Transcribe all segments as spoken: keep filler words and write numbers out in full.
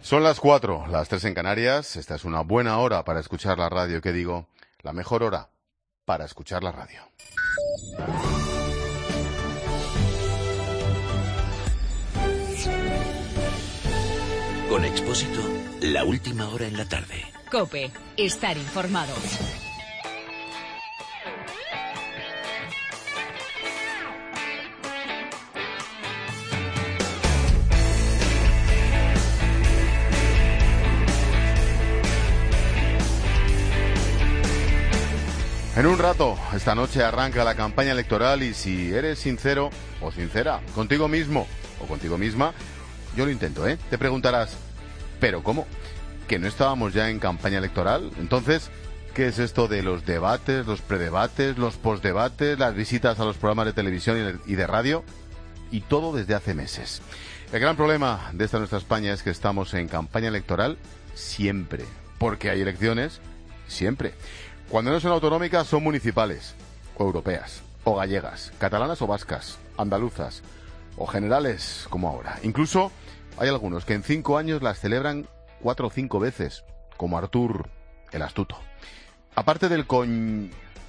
Son las cuatro, las tres en Canarias. Esta es una buena hora para escuchar la radio. ¿Qué digo? La mejor hora para escuchar la radio. Con Expósito, la última hora en la tarde. COPE, estar informado. En un rato, esta noche arranca la campaña electoral y si eres sincero o sincera contigo mismo o contigo misma, yo lo intento, ¿eh? Te preguntarás, ¿pero cómo? ¿Que no estábamos ya en campaña electoral? Entonces, ¿qué es esto de los debates, los predebates, los postdebates, las visitas a los programas de televisión y de radio? Y todo desde hace meses. El gran problema de esta nuestra España es que estamos en campaña electoral siempre, porque hay elecciones siempre. Cuando no son autonómicas, son municipales, o europeas, o gallegas, catalanas o vascas, andaluzas, o generales, como ahora. Incluso hay algunos que en cinco años las celebran cuatro o cinco veces, como Artur el Astuto. Aparte del coñ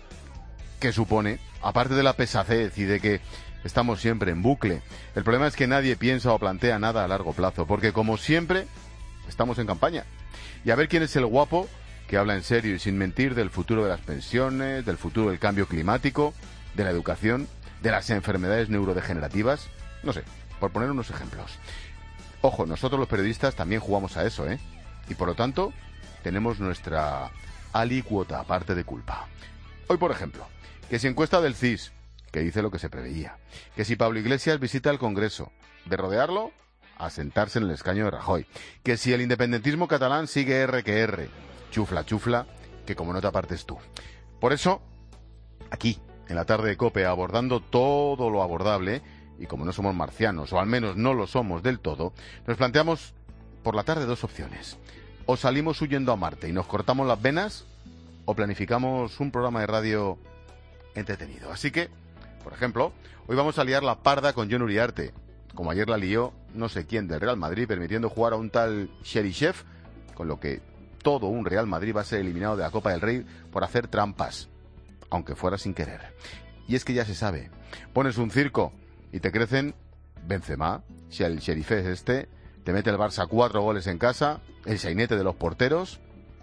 que supone, aparte de la pesadez y de que estamos siempre en bucle, el problema es que nadie piensa o plantea nada a largo plazo, porque como siempre, estamos en campaña. Y a ver quién es el guapo que habla en serio y sin mentir del futuro de las pensiones, del futuro del cambio climático, de la educación, de las enfermedades neurodegenerativas, no sé, por poner unos ejemplos. Ojo, nosotros los periodistas también jugamos a eso, ¿eh? Y por lo tanto, tenemos nuestra alícuota aparte de culpa. Hoy, por ejemplo, que si encuesta del C I S, que dice lo que se preveía, que si Pablo Iglesias visita el Congreso, de rodearlo a sentarse en el escaño de Rajoy, que si el independentismo catalán sigue R que R, chufla, chufla, que como no te apartes tú. Por eso, aquí, en la tarde de COPE, abordando todo lo abordable, y como no somos marcianos, o al menos no lo somos del todo, nos planteamos por la tarde dos opciones. O salimos huyendo a Marte y nos cortamos las venas, o planificamos un programa de radio entretenido. Así que, por ejemplo, hoy vamos a liar la parda con Jon Uriarte, como ayer la lió no sé quién del Real Madrid, permitiendo jugar a un tal Cheryshev, con lo que todo un Real Madrid va a ser eliminado de la Copa del Rey por hacer trampas, aunque fuera sin querer. Y es que ya se sabe, pones un circo y te crecen Benzema, si el Sheriff es este, te mete el Barça cuatro goles en casa, el sainete de los porteros,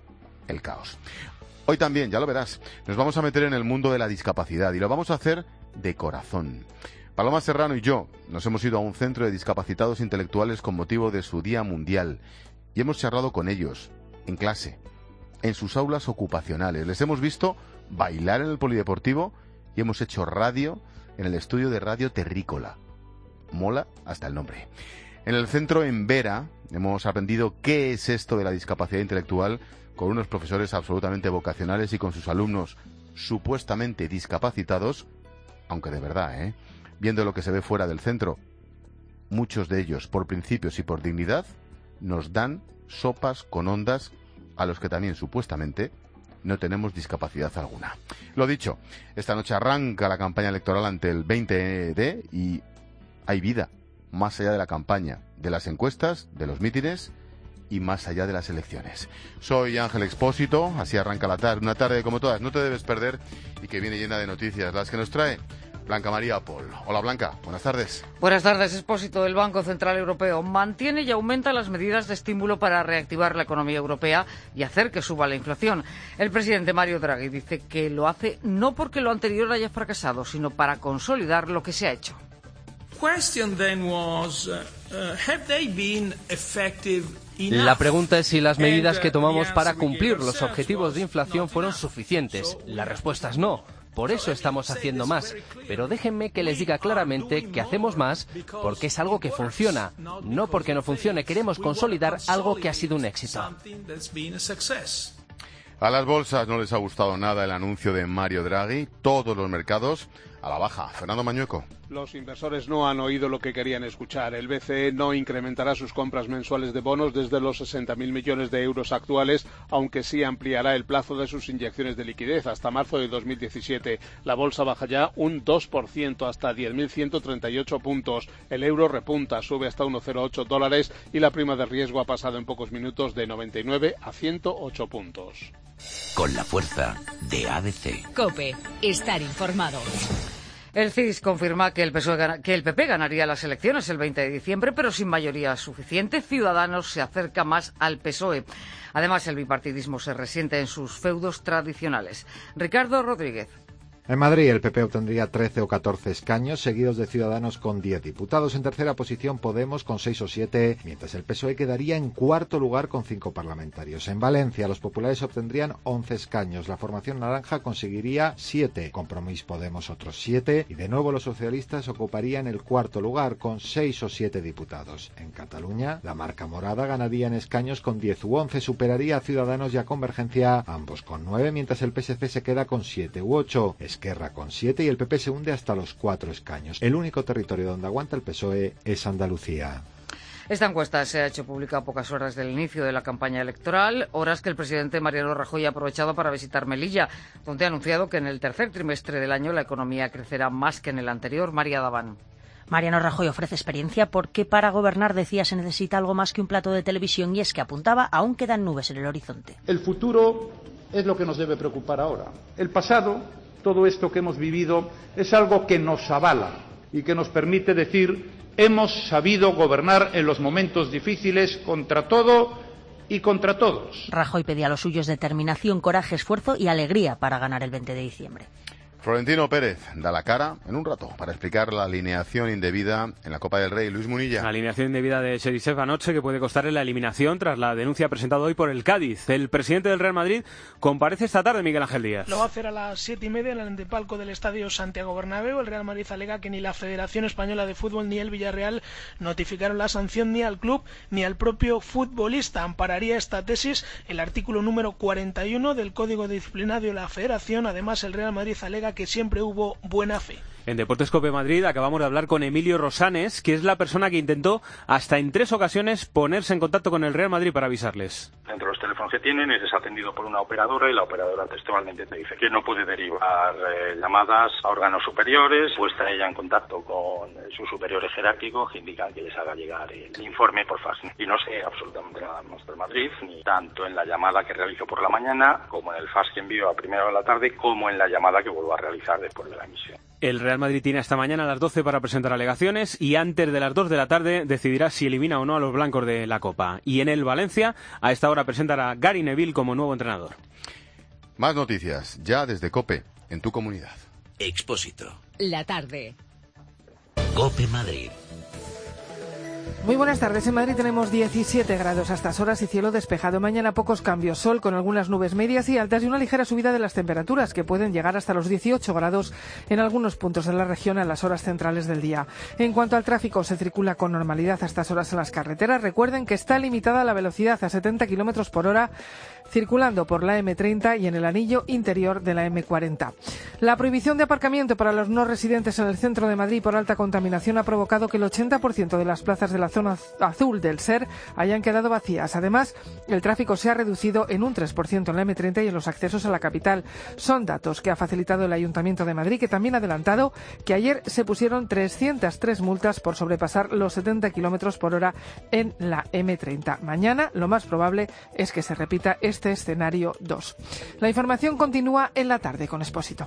el caos. Hoy también, ya lo verás, nos vamos a meter en el mundo de la discapacidad y lo vamos a hacer de corazón. Paloma Serrano y yo nos hemos ido a un centro de discapacitados intelectuales con motivo de su Día Mundial y hemos charlado con ellos, en clase, en sus aulas ocupacionales. Les hemos visto bailar en el polideportivo y hemos hecho radio en el estudio de Radio Terrícola. Mola hasta el nombre. En el centro en Vera hemos aprendido qué es esto de la discapacidad intelectual con unos profesores absolutamente vocacionales y con sus alumnos supuestamente discapacitados, aunque de verdad, ¿eh? Viendo lo que se ve fuera del centro, muchos de ellos, por principios y por dignidad, nos dan sopas con ondas a los que también supuestamente no tenemos discapacidad alguna. Lo dicho, esta noche arranca la campaña electoral ante el veinte de y hay vida más allá de la campaña, de las encuestas, de los mítines y más allá de las elecciones. Soy Ángel Expósito, así arranca la tarde, una tarde como todas, no te debes perder y que viene llena de noticias, las que nos trae Blanca María Pol. Hola Blanca, buenas tardes. Buenas tardes, Expósito. El Banco Central Europeo mantiene y aumenta las medidas de estímulo para reactivar la economía europea y hacer que suba la inflación. El presidente Mario Draghi dice que lo hace no porque lo anterior haya fracasado, sino para consolidar lo que se ha hecho. La pregunta es si las medidas que tomamos para cumplir los objetivos de inflación fueron suficientes. La respuesta es no. Por eso estamos haciendo más. Pero déjenme que les diga claramente que hacemos más porque es algo que funciona. No porque no funcione. Queremos consolidar algo que ha sido un éxito. A las bolsas no les ha gustado nada el anuncio de Mario Draghi. Todos los mercados a la baja. Fernando Mañueco. Los inversores no han oído lo que querían escuchar. El B C E no incrementará sus compras mensuales de bonos desde los sesenta mil millones de euros actuales, aunque sí ampliará el plazo de sus inyecciones de liquidez hasta marzo de dos mil diecisiete. La bolsa baja ya un dos por ciento hasta diez mil ciento treinta y ocho puntos. El euro repunta, sube hasta uno coma cero ocho dólares y la prima de riesgo ha pasado en pocos minutos de noventa y nueve a ciento ocho puntos. Con la fuerza de A B C. COPE. Estar informado. El C I S confirma que el, P S O E gana, que el P P ganaría las elecciones el veinte de diciembre, pero sin mayoría suficiente. Ciudadanos se acerca más al P S O E. Además, el bipartidismo se resiente en sus feudos tradicionales. Ricardo Rodríguez. En Madrid el P P obtendría trece o catorce escaños, seguidos de Ciudadanos con diez diputados. En tercera posición Podemos con seis o siete, mientras el P S O E quedaría en cuarto lugar con cinco parlamentarios. En Valencia los populares obtendrían once escaños, la formación naranja conseguiría siete, Compromís Podemos otros siete, y de nuevo los socialistas ocuparían el cuarto lugar con seis o siete diputados. En Cataluña la marca morada ganaría en escaños con diez u once, superaría a Ciudadanos y a Convergencia, ambos con nueve, mientras el P S C se queda con siete u ocho. Esquerra con siete y el P P se hunde hasta los cuatro escaños. El único territorio donde aguanta el P S O E es Andalucía. Esta encuesta se ha hecho pública a pocas horas del inicio de la campaña electoral, horas que el presidente Mariano Rajoy ha aprovechado para visitar Melilla, donde ha anunciado que en el tercer trimestre del año la economía crecerá más que en el anterior. María Daván. Mariano Rajoy ofrece experiencia porque para gobernar, decía, se necesita algo más que un plato de televisión, y es que apuntaba aún quedan nubes en el horizonte. El futuro es lo que nos debe preocupar ahora. El pasado, todo esto que hemos vivido, es algo que nos avala y que nos permite decir hemos sabido gobernar en los momentos difíciles contra todo y contra todos. Rajoy pedía a los suyos determinación, coraje, esfuerzo y alegría para ganar el veinte de diciembre. Florentino Pérez da la cara en un rato para explicar la alineación indebida en la Copa del Rey. Luis Munilla. La alineación indebida de Cherisev anoche, que puede costarle la eliminación tras la denuncia presentada hoy por el Cádiz. El presidente del Real Madrid comparece esta tarde, Miguel Ángel Díaz. Lo va a hacer a las siete y media en el antepalco del Estadio Santiago Bernabéu. El Real Madrid alega que ni la Federación Española de Fútbol ni el Villarreal notificaron la sanción ni al club ni al propio futbolista. Ampararía esta tesis el artículo número cuarenta y uno del Código Disciplinario de la Federación. Además, el Real Madrid alega que siempre hubo buena fe. En Deportes COPE Madrid acabamos de hablar con Emilio Rosanes, que es la persona que intentó hasta en tres ocasiones ponerse en contacto con el Real Madrid para avisarles. Entre los teléfonos que tienen es atendido por una operadora y la operadora textualmente te dice que no puede derivar eh, llamadas a órganos superiores, o está ella en contacto con sus superiores jerárquicos que indican que les haga llegar el informe por fax. Y no sé absolutamente nada más del Madrid, ni tanto en la llamada que realizo por la mañana, como en el fax que envío a primera hora de la tarde, como en la llamada que vuelvo a realizar después de la emisión. El Real Madrid tiene hasta mañana a las doce para presentar alegaciones y antes de las dos de la tarde decidirá si elimina o no a los blancos de la Copa. Y en el Valencia, a esta hora presentará a Gary Neville como nuevo entrenador. Más noticias, ya desde COPE, en tu comunidad. Expósito. La tarde. COPE Madrid. Muy buenas tardes. En Madrid tenemos diecisiete grados a estas horas y cielo despejado. Mañana pocos cambios, sol con algunas nubes medias y altas y una ligera subida de las temperaturas que pueden llegar hasta los dieciocho grados en algunos puntos de la región a las horas centrales del día. En cuanto al tráfico, se circula con normalidad a estas horas en las carreteras. Recuerden que está limitada la velocidad a setenta kilómetros por hora circulando por la eme treinta y en el anillo interior de la eme cuarenta. La prohibición de aparcamiento para los no residentes en el centro de Madrid por alta contaminación ha provocado que el ochenta por ciento de las plazas de la zona azul del SER hayan quedado vacías. Además, el tráfico se ha reducido en un tres por ciento en la eme treinta y en los accesos a la capital. Son datos que ha facilitado el Ayuntamiento de Madrid, que también ha adelantado que ayer se pusieron trescientas tres multas por sobrepasar los setenta kilómetros por hora en la eme treinta. Mañana lo más probable es que se repita este escenario dos. La información continúa en la tarde con Expósito.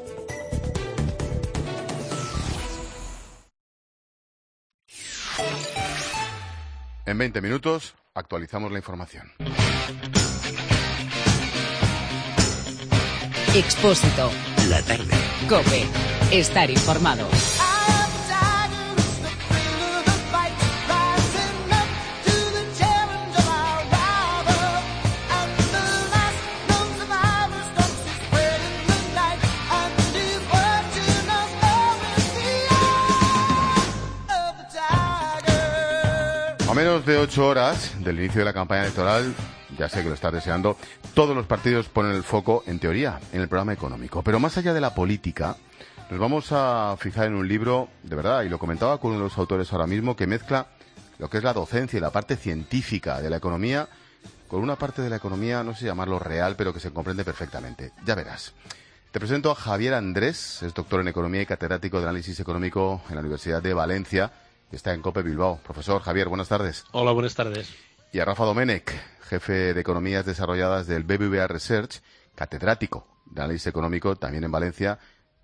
En veinte minutos actualizamos la información. Expósito. La tarde. COPE. Estar informado. A menos de ocho horas del inicio de la campaña electoral, ya sé que lo estás deseando, todos los partidos ponen el foco, en teoría, en el programa económico. Pero más allá de la política, Nos vamos a fijar en un libro, de verdad, y lo comentaba con uno de los autores ahora mismo, que mezcla lo que es la docencia y la parte científica de la economía con una parte de la economía, no sé llamarlo real, pero que se comprende perfectamente. Ya verás. Te presento a Javier Andrés, es doctor en Economía y catedrático de Análisis Económico en la Universidad de Valencia, y está en COPE Bilbao. Profesor Javier, buenas tardes. Hola, buenas tardes. Y a Rafa Domènech, jefe de Economías Desarrolladas del B B V A Research, catedrático de Análisis Económico, también en Valencia,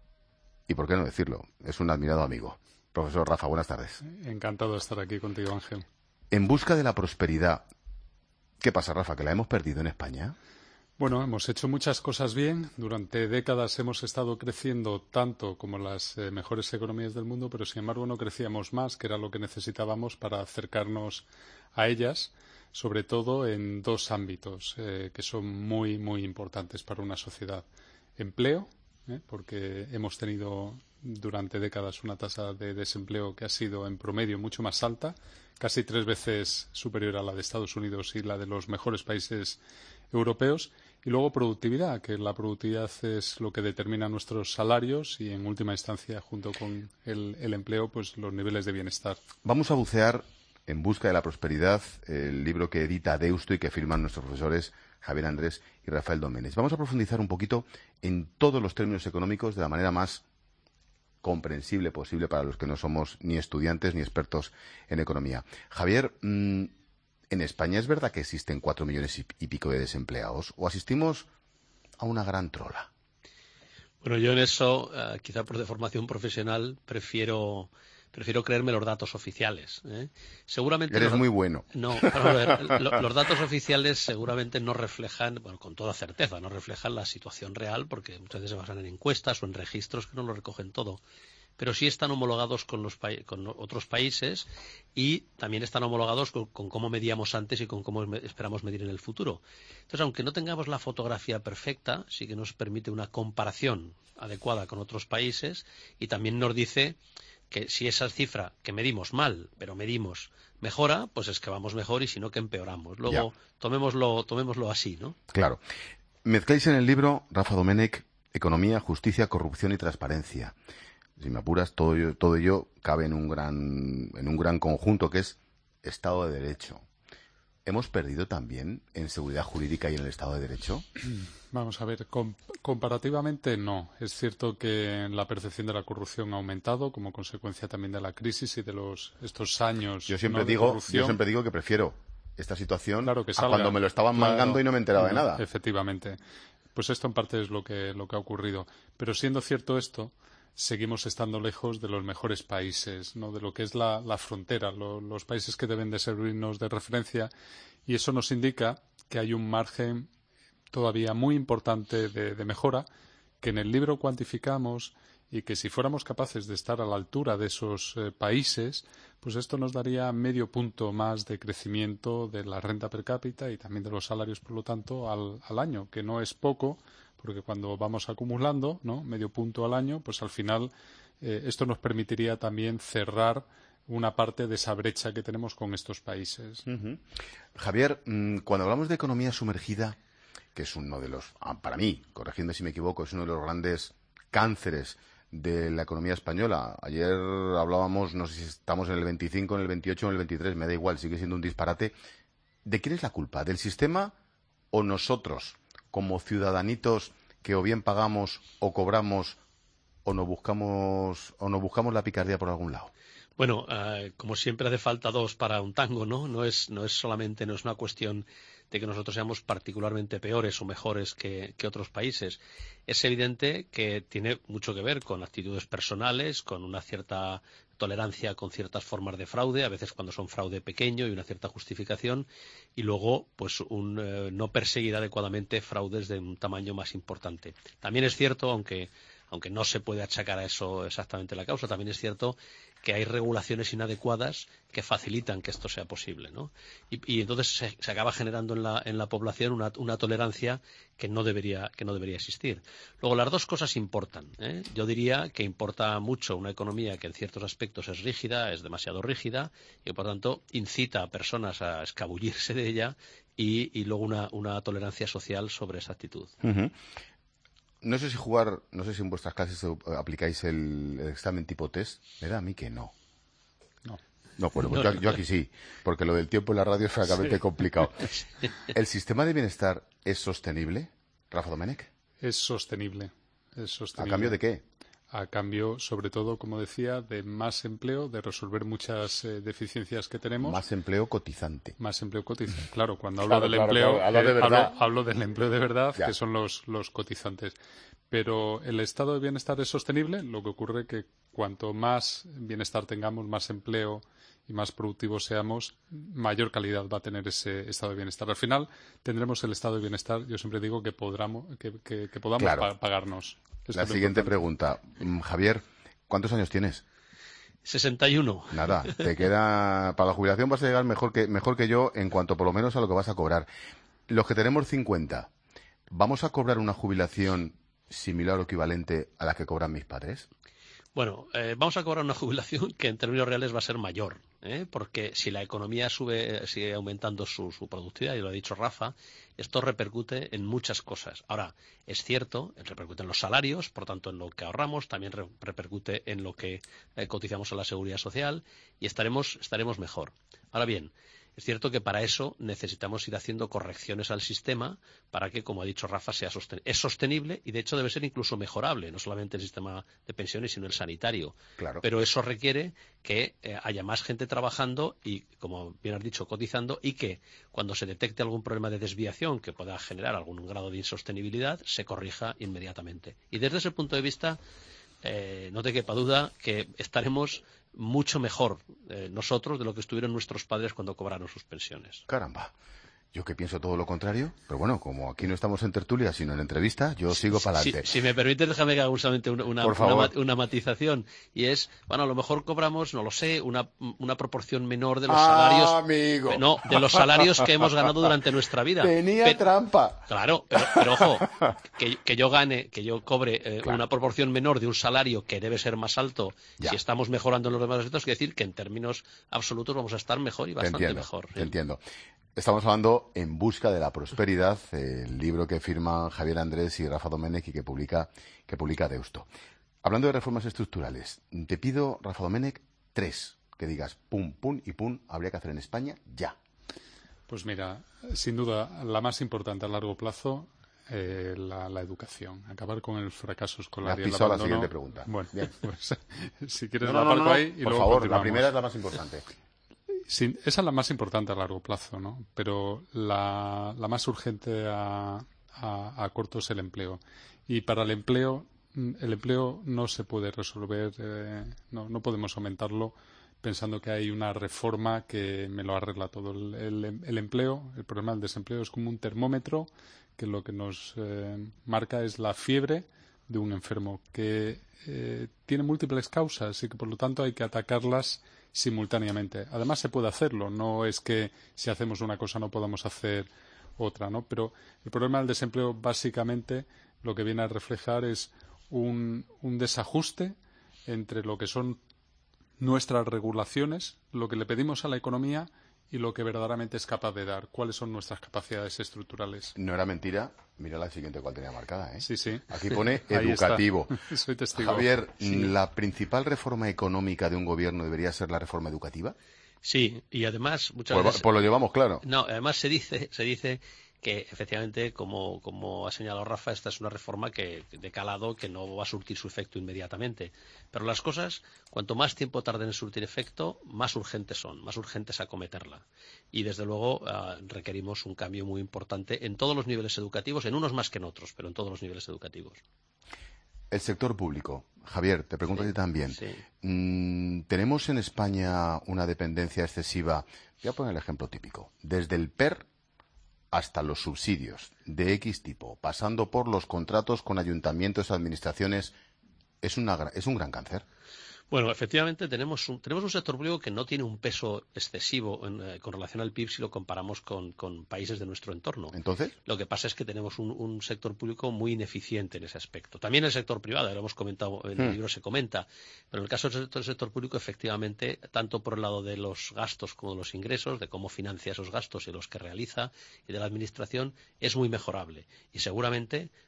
y por qué no decirlo, es un admirado amigo. Profesor Rafa, buenas tardes. Encantado de estar aquí contigo, Ángel. En busca de la prosperidad, ¿qué pasa, Rafa, que la hemos perdido en España? Bueno, hemos hecho muchas cosas bien. Durante décadas hemos estado creciendo tanto como las eh, mejores economías del mundo, pero sin embargo no crecíamos más, que era lo que necesitábamos para acercarnos a ellas, sobre todo en dos ámbitos eh, que son muy, muy importantes para una sociedad. Empleo, eh, porque hemos tenido durante décadas una tasa de desempleo que ha sido en promedio mucho más alta, casi tres veces superior a la de Estados Unidos y la de los mejores países europeos. Y luego productividad, que la productividad es lo que determina nuestros salarios y, en última instancia, junto con el, el empleo, pues los niveles de bienestar. Vamos a bucear en busca de la prosperidad, el libro que edita Deusto y que firman nuestros profesores Javier Andrés y Rafael Domènech. Vamos a profundizar un poquito en todos los términos económicos de la manera más comprensible posible para los que no somos ni estudiantes ni expertos en economía. Javier, mmm, ¿en España es verdad que existen cuatro millones y pico de desempleados o asistimos a una gran trola? Bueno, yo en eso, uh, quizá por deformación profesional, prefiero prefiero creerme los datos oficiales. ¿eh? Seguramente Eres los, muy bueno. No, a ver, lo, los datos oficiales seguramente no reflejan, bueno, con toda certeza, no reflejan la situación real, porque muchas veces se basan en encuestas o en registros que no lo recogen todo. Pero sí están homologados con, los pa con otros países y también están homologados con, con cómo medíamos antes y con cómo me esperamos medir en el futuro. Entonces, aunque no tengamos la fotografía perfecta, sí que nos permite una comparación adecuada con otros países y también nos dice que si esa cifra que medimos mal, pero medimos mejora, pues es que vamos mejor y si no que empeoramos. Luego, tomémoslo, tomémoslo así, ¿no? Claro. Mezcláis en el libro, Rafa Domènech, economía, justicia, corrupción y transparencia. Si me apuras, todo ello, todo ello cabe en un gran, en un gran conjunto que es Estado de Derecho. ¿Hemos perdido también en seguridad jurídica y en el Estado de Derecho? Vamos a ver, com comparativamente no. Es cierto que la percepción de la corrupción ha aumentado como consecuencia también de la crisis y de los estos años. Yo siempre, ¿no? de digo, corrupción. yo siempre digo que prefiero esta situación claro que a salga. cuando me lo estaban Claro. mangando y no me enteraba de nada. Efectivamente. Pues esto en parte es lo que, lo que ha ocurrido. Pero siendo cierto esto, seguimos estando lejos de los mejores países, ¿no? De lo que es la, la frontera, lo, los países que deben de servirnos de referencia, y eso nos indica que hay un margen todavía muy importante de, de mejora, que en el libro cuantificamos y que si fuéramos capaces de estar a la altura de esos eh, países, pues esto nos daría medio punto más de crecimiento de la renta per cápita y también de los salarios, por lo tanto, al, al año, que no es poco, porque cuando vamos acumulando, ¿no? medio punto al año, pues al final eh, esto nos permitiría también cerrar una parte de esa brecha que tenemos con estos países. Uh-huh. Javier, cuando hablamos de economía sumergida, que es uno de los, para mí, corregidme si me equivoco, es uno de los grandes cánceres de la economía española. Ayer hablábamos, no sé si estamos en el veinticinco, en el veintiocho o en el veintitrés, me da igual, sigue siendo un disparate. ¿De quién es la culpa? ¿Del sistema o nosotros, como ciudadanitos que o bien pagamos o cobramos o no buscamos o no buscamos la picardía por algún lado? Bueno, uh, como siempre hace falta dos para un tango, ¿no? No es, no es solamente, no es una cuestión de que nosotros seamos particularmente peores o mejores que, que otros países. Es evidente que tiene mucho que ver con actitudes personales, con una cierta tolerancia con ciertas formas de fraude, a veces cuando son fraude pequeño y una cierta justificación, y luego pues un eh, no perseguir adecuadamente fraudes de un tamaño más importante. También es cierto, aunque aunque no se puede achacar a eso exactamente la causa, también es cierto que hay regulaciones inadecuadas que facilitan que esto sea posible, ¿no? Y, y entonces se, se acaba generando en la, en la población una, una tolerancia que no debería, que no debería existir. Luego, las dos cosas importan, ¿eh? Yo diría que importa mucho una economía que en ciertos aspectos es rígida, es demasiado rígida, y por tanto incita a personas a escabullirse de ella, y, y luego una, una tolerancia social sobre esa actitud. Uh-huh. No sé si jugar, no sé si en vuestras clases aplicáis el, el examen tipo test. Me da a mí que no. No. No, bueno, pues yo, yo aquí sí, porque lo del tiempo en la radio es francamente sí. complicado. ¿El sistema de bienestar es sostenible, Rafa Domènech? Es sostenible, es sostenible. ¿A cambio de qué? A cambio, sobre todo, como decía, de más empleo, de resolver muchas eh, deficiencias que tenemos. Más empleo cotizante. Más empleo cotizante. Claro, cuando hablo claro, del claro, empleo, claro. Hablo, de eh, verdad. hablo, hablo del empleo de verdad, ya. que son los, los cotizantes. Pero el estado de bienestar es sostenible, lo que ocurre que cuanto más bienestar tengamos, más empleo y más productivos seamos, mayor calidad va a tener ese estado de bienestar. Al final tendremos el estado de bienestar, yo siempre digo, que, podamos, que, que, que podamos claro. pa pagarnos. Esto La siguiente pregunta. Javier, ¿cuántos años tienes? sesenta y uno. Nada, te queda... Para la jubilación vas a llegar mejor que, mejor que yo en cuanto por lo menos a lo que vas a cobrar. Los que tenemos cincuenta, ¿vamos a cobrar una jubilación similar o equivalente a la que cobran mis padres? Bueno, eh, vamos a cobrar una jubilación que en términos reales va a ser mayor, ¿eh? Porque si la economía sube, sigue aumentando su, su productividad, y lo ha dicho Rafa, esto repercute en muchas cosas. Ahora, es cierto, repercute en los salarios, por tanto en lo que ahorramos, también re repercute en lo que eh, cotizamos a la seguridad social y estaremos, estaremos mejor. Ahora bien, es cierto que para eso necesitamos ir haciendo correcciones al sistema para que, como ha dicho Rafa, sea sosten es sostenible y, de hecho, debe ser incluso mejorable, no solamente el sistema de pensiones, sino el sanitario. Claro. Pero eso requiere que eh, haya más gente trabajando y, como bien has dicho, cotizando, y que cuando se detecte algún problema de desviación que pueda generar algún grado de insostenibilidad, se corrija inmediatamente. Y desde ese punto de vista, eh, no te quepa duda que estaremos mucho mejor eh, nosotros de lo que estuvieron nuestros padres cuando cobraron sus pensiones. Caramba, yo que pienso todo lo contrario, pero bueno, como aquí no estamos en tertulia sino en entrevista, yo sigo para adelante. Si, si me permites, déjame que haga solamente una, una, una, una matización, y es, bueno, a lo mejor cobramos, no lo sé, una, una proporción menor de los ah, salarios, amigo. no, de los salarios que hemos ganado durante nuestra vida. Tenía pero, trampa. Claro, pero, pero ojo, que, que yo gane, que yo cobre eh, claro. una proporción menor de un salario que debe ser más alto ya. Si estamos mejorando en los demás aspectos, quiere decir que en términos absolutos vamos a estar mejor y bastante te entiendo, mejor. Te ¿eh? entiendo. Estamos hablando En busca de la prosperidad, el libro que firman Javier Andrés y Rafa Domènech y que publica, que publica Deusto. Hablando de reformas estructurales, te pido, Rafa Domènech, tres, que digas pum, pum y pum, habría que hacer en España ya. Pues mira, sin duda, la más importante a largo plazo, eh, la, la educación. Acabar con el fracaso escolar. Me has pisado la siguiente pregunta. Bueno, bien. Pues si quieres no, la no, aparco no, no. ahí y Por luego favor, continuamos. La primera es la más importante. Sí, esa es la más importante a largo plazo, ¿no? Pero la, la más urgente a, a, a corto es el empleo. Y para el empleo, el empleo no se puede resolver, eh, no, no podemos aumentarlo pensando que hay una reforma que me lo arregla todo. El, el, el empleo, el problema del desempleo es como un termómetro que lo que nos eh, marca es la fiebre de un enfermo que eh, tiene múltiples causas y que por lo tanto hay que atacarlas simultáneamente. Además se puede hacerlo, no es que si hacemos una cosa no podamos hacer otra, ¿no? Pero el problema del desempleo básicamente lo que viene a reflejar es un, un desajuste entre lo que son nuestras regulaciones, lo que le pedimos a la economía y lo que verdaderamente es capaz de dar. ¿Cuáles son nuestras capacidades estructurales? No era mentira. Mira la siguiente cual tenía marcada, ¿eh? Sí, sí. Aquí pone educativo. Soy testigo. Javier, sí. ¿la principal reforma económica de un gobierno debería ser la reforma educativa? Sí, y además muchas pues, veces... Pues lo llevamos claro. No, además se dice, se dice que efectivamente, como, como ha señalado Rafa, esta es una reforma que de calado que no va a surtir su efecto inmediatamente. Pero las cosas, cuanto más tiempo tarden en surtir efecto, más urgentes son, más urgentes acometerla. Y desde luego uh, requerimos un cambio muy importante en todos los niveles educativos, en unos más que en otros, pero en todos los niveles educativos. El sector público. Javier, te pregunto sí, a ti también. Sí. Mm, ¿Tenemos en España una dependencia excesiva? Voy a poner el ejemplo típico. Desde el P E R hasta los subsidios de X tipo, pasando por los contratos con ayuntamientos y administraciones, ¿es, una, es un gran cáncer? Bueno, efectivamente tenemos un, tenemos un sector público que no tiene un peso excesivo en, eh, con relación al P I B si lo comparamos con, con países de nuestro entorno. ¿Entonces? Lo que pasa es que tenemos un, un sector público muy ineficiente en ese aspecto. También el sector privado, ya lo hemos comentado, en el hmm. libro se comenta, pero en el caso del sector, sector público, efectivamente, tanto por el lado de los gastos como de los ingresos, de cómo financia esos gastos y los que realiza, y de la administración, es muy mejorable. Y seguramente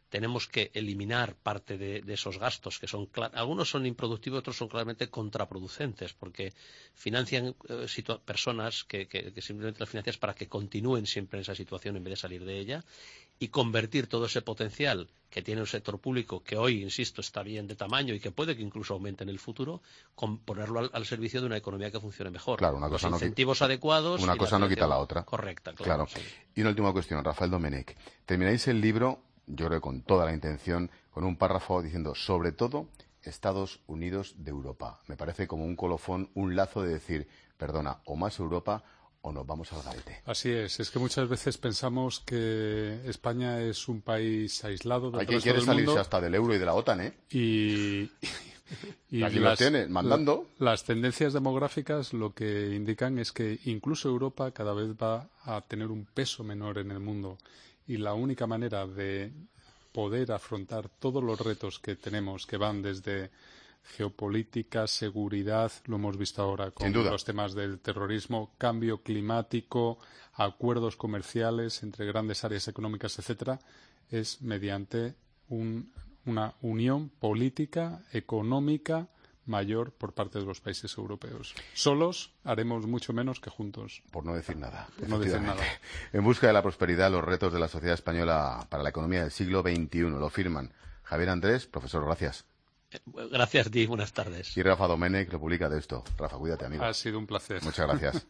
tenemos que eliminar parte de, de esos gastos, que son algunos son improductivos, otros son claramente contraproducentes, porque financian eh, personas que, que, que simplemente las financias para que continúen siempre en esa situación en vez de salir de ella, y convertir todo ese potencial que tiene un sector público, que hoy, insisto, está bien de tamaño y que puede que incluso aumente en el futuro, con ponerlo al, al servicio de una economía que funcione mejor. Claro, una cosa Los no incentivos adecuados. Una cosa no quita la otra. Correcta, claro. claro. Sí. Y una última cuestión, Rafael Domenech. Termináis el libro, yo creo con toda la intención, con un párrafo diciendo, sobre todo, Estados Unidos de Europa. Me parece como un colofón, un lazo de decir, perdona, o más Europa o nos vamos al garete. Así es, es que muchas veces pensamos que España es un país aislado del Hay quien resto quiere del salirse mundo, hasta del euro y de la OTAN, ¿eh? Y, y aquí lo tienes, mandando. Las tendencias demográficas lo que indican es que incluso Europa cada vez va a tener un peso menor en el mundo. Y la única manera de poder afrontar todos los retos que tenemos, que van desde geopolítica, seguridad, lo hemos visto ahora con los temas del terrorismo, cambio climático, acuerdos comerciales entre grandes áreas económicas, etcétera, es mediante un, una unión política, económica mayor por parte de los países europeos. Solos haremos mucho menos que juntos. Por no decir nada. Por no decir nada. En busca de la prosperidad, los retos de la sociedad española para la economía del siglo veintiuno. Lo firman Javier Andrés, profesor, gracias. Gracias a ti, buenas tardes. Y Rafa Domenech, lo publica de esto. Rafa, cuídate, amigo. Ha sido un placer. Muchas gracias.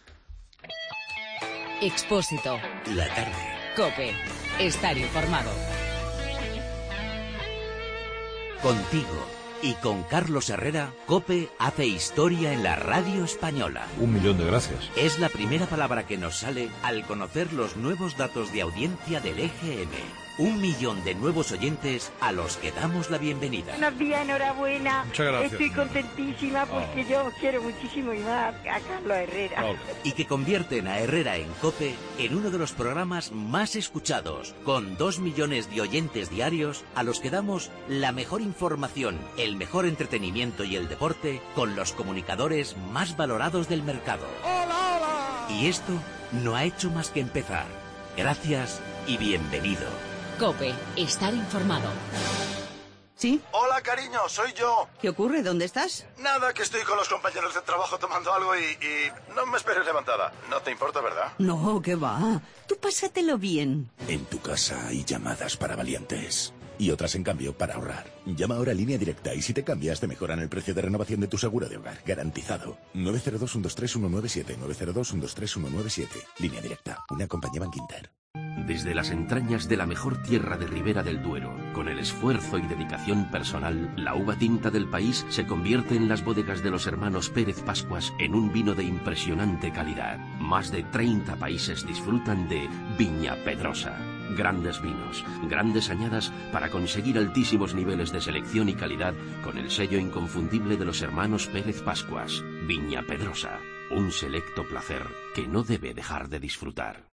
Expósito. La tarde. COPE. Estar informado. Contigo y con Carlos Herrera, COPE hace historia en la radio española. Un millón de gracias. Es la primera palabra que nos sale al conocer los nuevos datos de audiencia del E G M. Un millón de nuevos oyentes a los que damos la bienvenida. Buenos días, enhorabuena. Muchas gracias. Estoy contentísima porque oh. yo quiero muchísimo y más a Carlos Herrera. Oh. Y que convierten a Herrera en COPE en uno de los programas más escuchados, con dos millones de oyentes diarios a los que damos la mejor información, el mejor entretenimiento y el deporte con los comunicadores más valorados del mercado. ¡Hola, hola! Y esto no ha hecho más que empezar. Gracias y bienvenido. COPE. Estar informado. ¿Sí? Hola, cariño, soy yo. ¿Qué ocurre? ¿Dónde estás? Nada, que estoy con los compañeros de trabajo tomando algo y, y no me esperes levantada. No te importa, ¿verdad? No, ¿qué va? Tú pásatelo bien. En tu casa hay llamadas para valientes y otras, en cambio, para ahorrar. Llama ahora a Línea Directa y si te cambias te mejoran el precio de renovación de tu seguro de hogar. Garantizado. nueve cero dos, uno dos tres, uno nueve siete. nueve cero dos, uno dos tres, uno nueve siete. Línea Directa. Una compañía Bankinter. Desde las entrañas de la mejor tierra de Ribera del Duero, con el esfuerzo y dedicación personal, la uva tinta del país se convierte en las bodegas de los hermanos Pérez Pascuas en un vino de impresionante calidad. Más de treinta países disfrutan de Viña Pedrosa. Grandes vinos, grandes añadas para conseguir altísimos niveles de selección y calidad con el sello inconfundible de los hermanos Pérez Pascuas. Viña Pedrosa, un selecto placer que no debe dejar de disfrutar.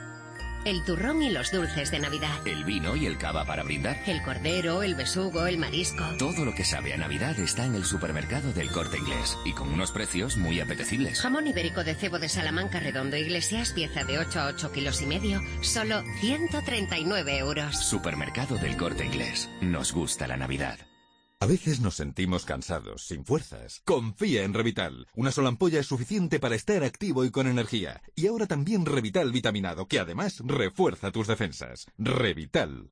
El turrón y los dulces de Navidad. El vino y el cava para brindar. El cordero, el besugo, el marisco. Todo lo que sabe a Navidad está en el supermercado del Corte Inglés. Y con unos precios muy apetecibles. Jamón ibérico de cebo de Salamanca Redondo Iglesias, pieza de ocho a ocho kilos y medio, solo ciento treinta y nueve euros. Supermercado del Corte Inglés. Nos gusta la Navidad. A veces nos sentimos cansados, sin fuerzas. Confía en Revital. Una sola ampolla es suficiente para estar activo y con energía. Y ahora también Revital vitaminado, que además refuerza tus defensas. Revital.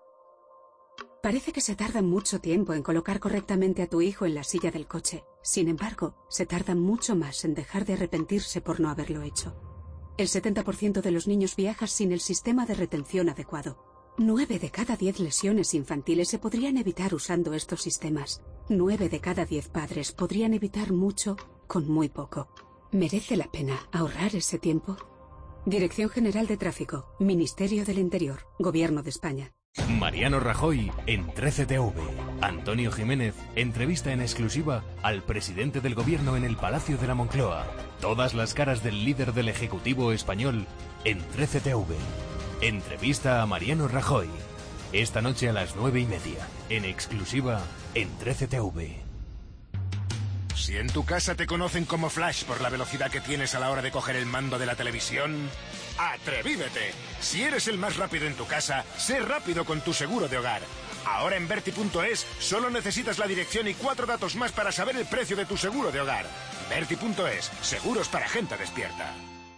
Parece que se tarda mucho tiempo en colocar correctamente a tu hijo en la silla del coche. Sin embargo, se tarda mucho más en dejar de arrepentirse por no haberlo hecho. El setenta por ciento de los niños viaja sin el sistema de retención adecuado. Nueve de cada diez lesiones infantiles se podrían evitar usando estos sistemas. Nueve de cada diez padres podrían evitar mucho con muy poco. ¿Merece la pena ahorrar ese tiempo? Dirección General de Tráfico, Ministerio del Interior, Gobierno de España. Mariano Rajoy en trece T V. Antonio Jiménez entrevista en exclusiva al presidente del Gobierno en el Palacio de la Moncloa. Todas las caras del líder del Ejecutivo español en trece T V. Entrevista a Mariano Rajoy. Esta noche a las nueve y media. En exclusiva en trece T V. Si en tu casa te conocen como Flash por la velocidad que tienes a la hora de coger el mando de la televisión, ¡atrevívete! Si eres el más rápido en tu casa, sé rápido con tu seguro de hogar. Ahora en Berti punto es solo necesitas la dirección y cuatro datos más para saber el precio de tu seguro de hogar. Berti punto es, seguros para gente despierta.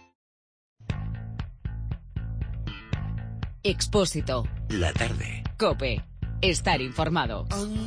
Expósito. La tarde. COPE. Estar informado.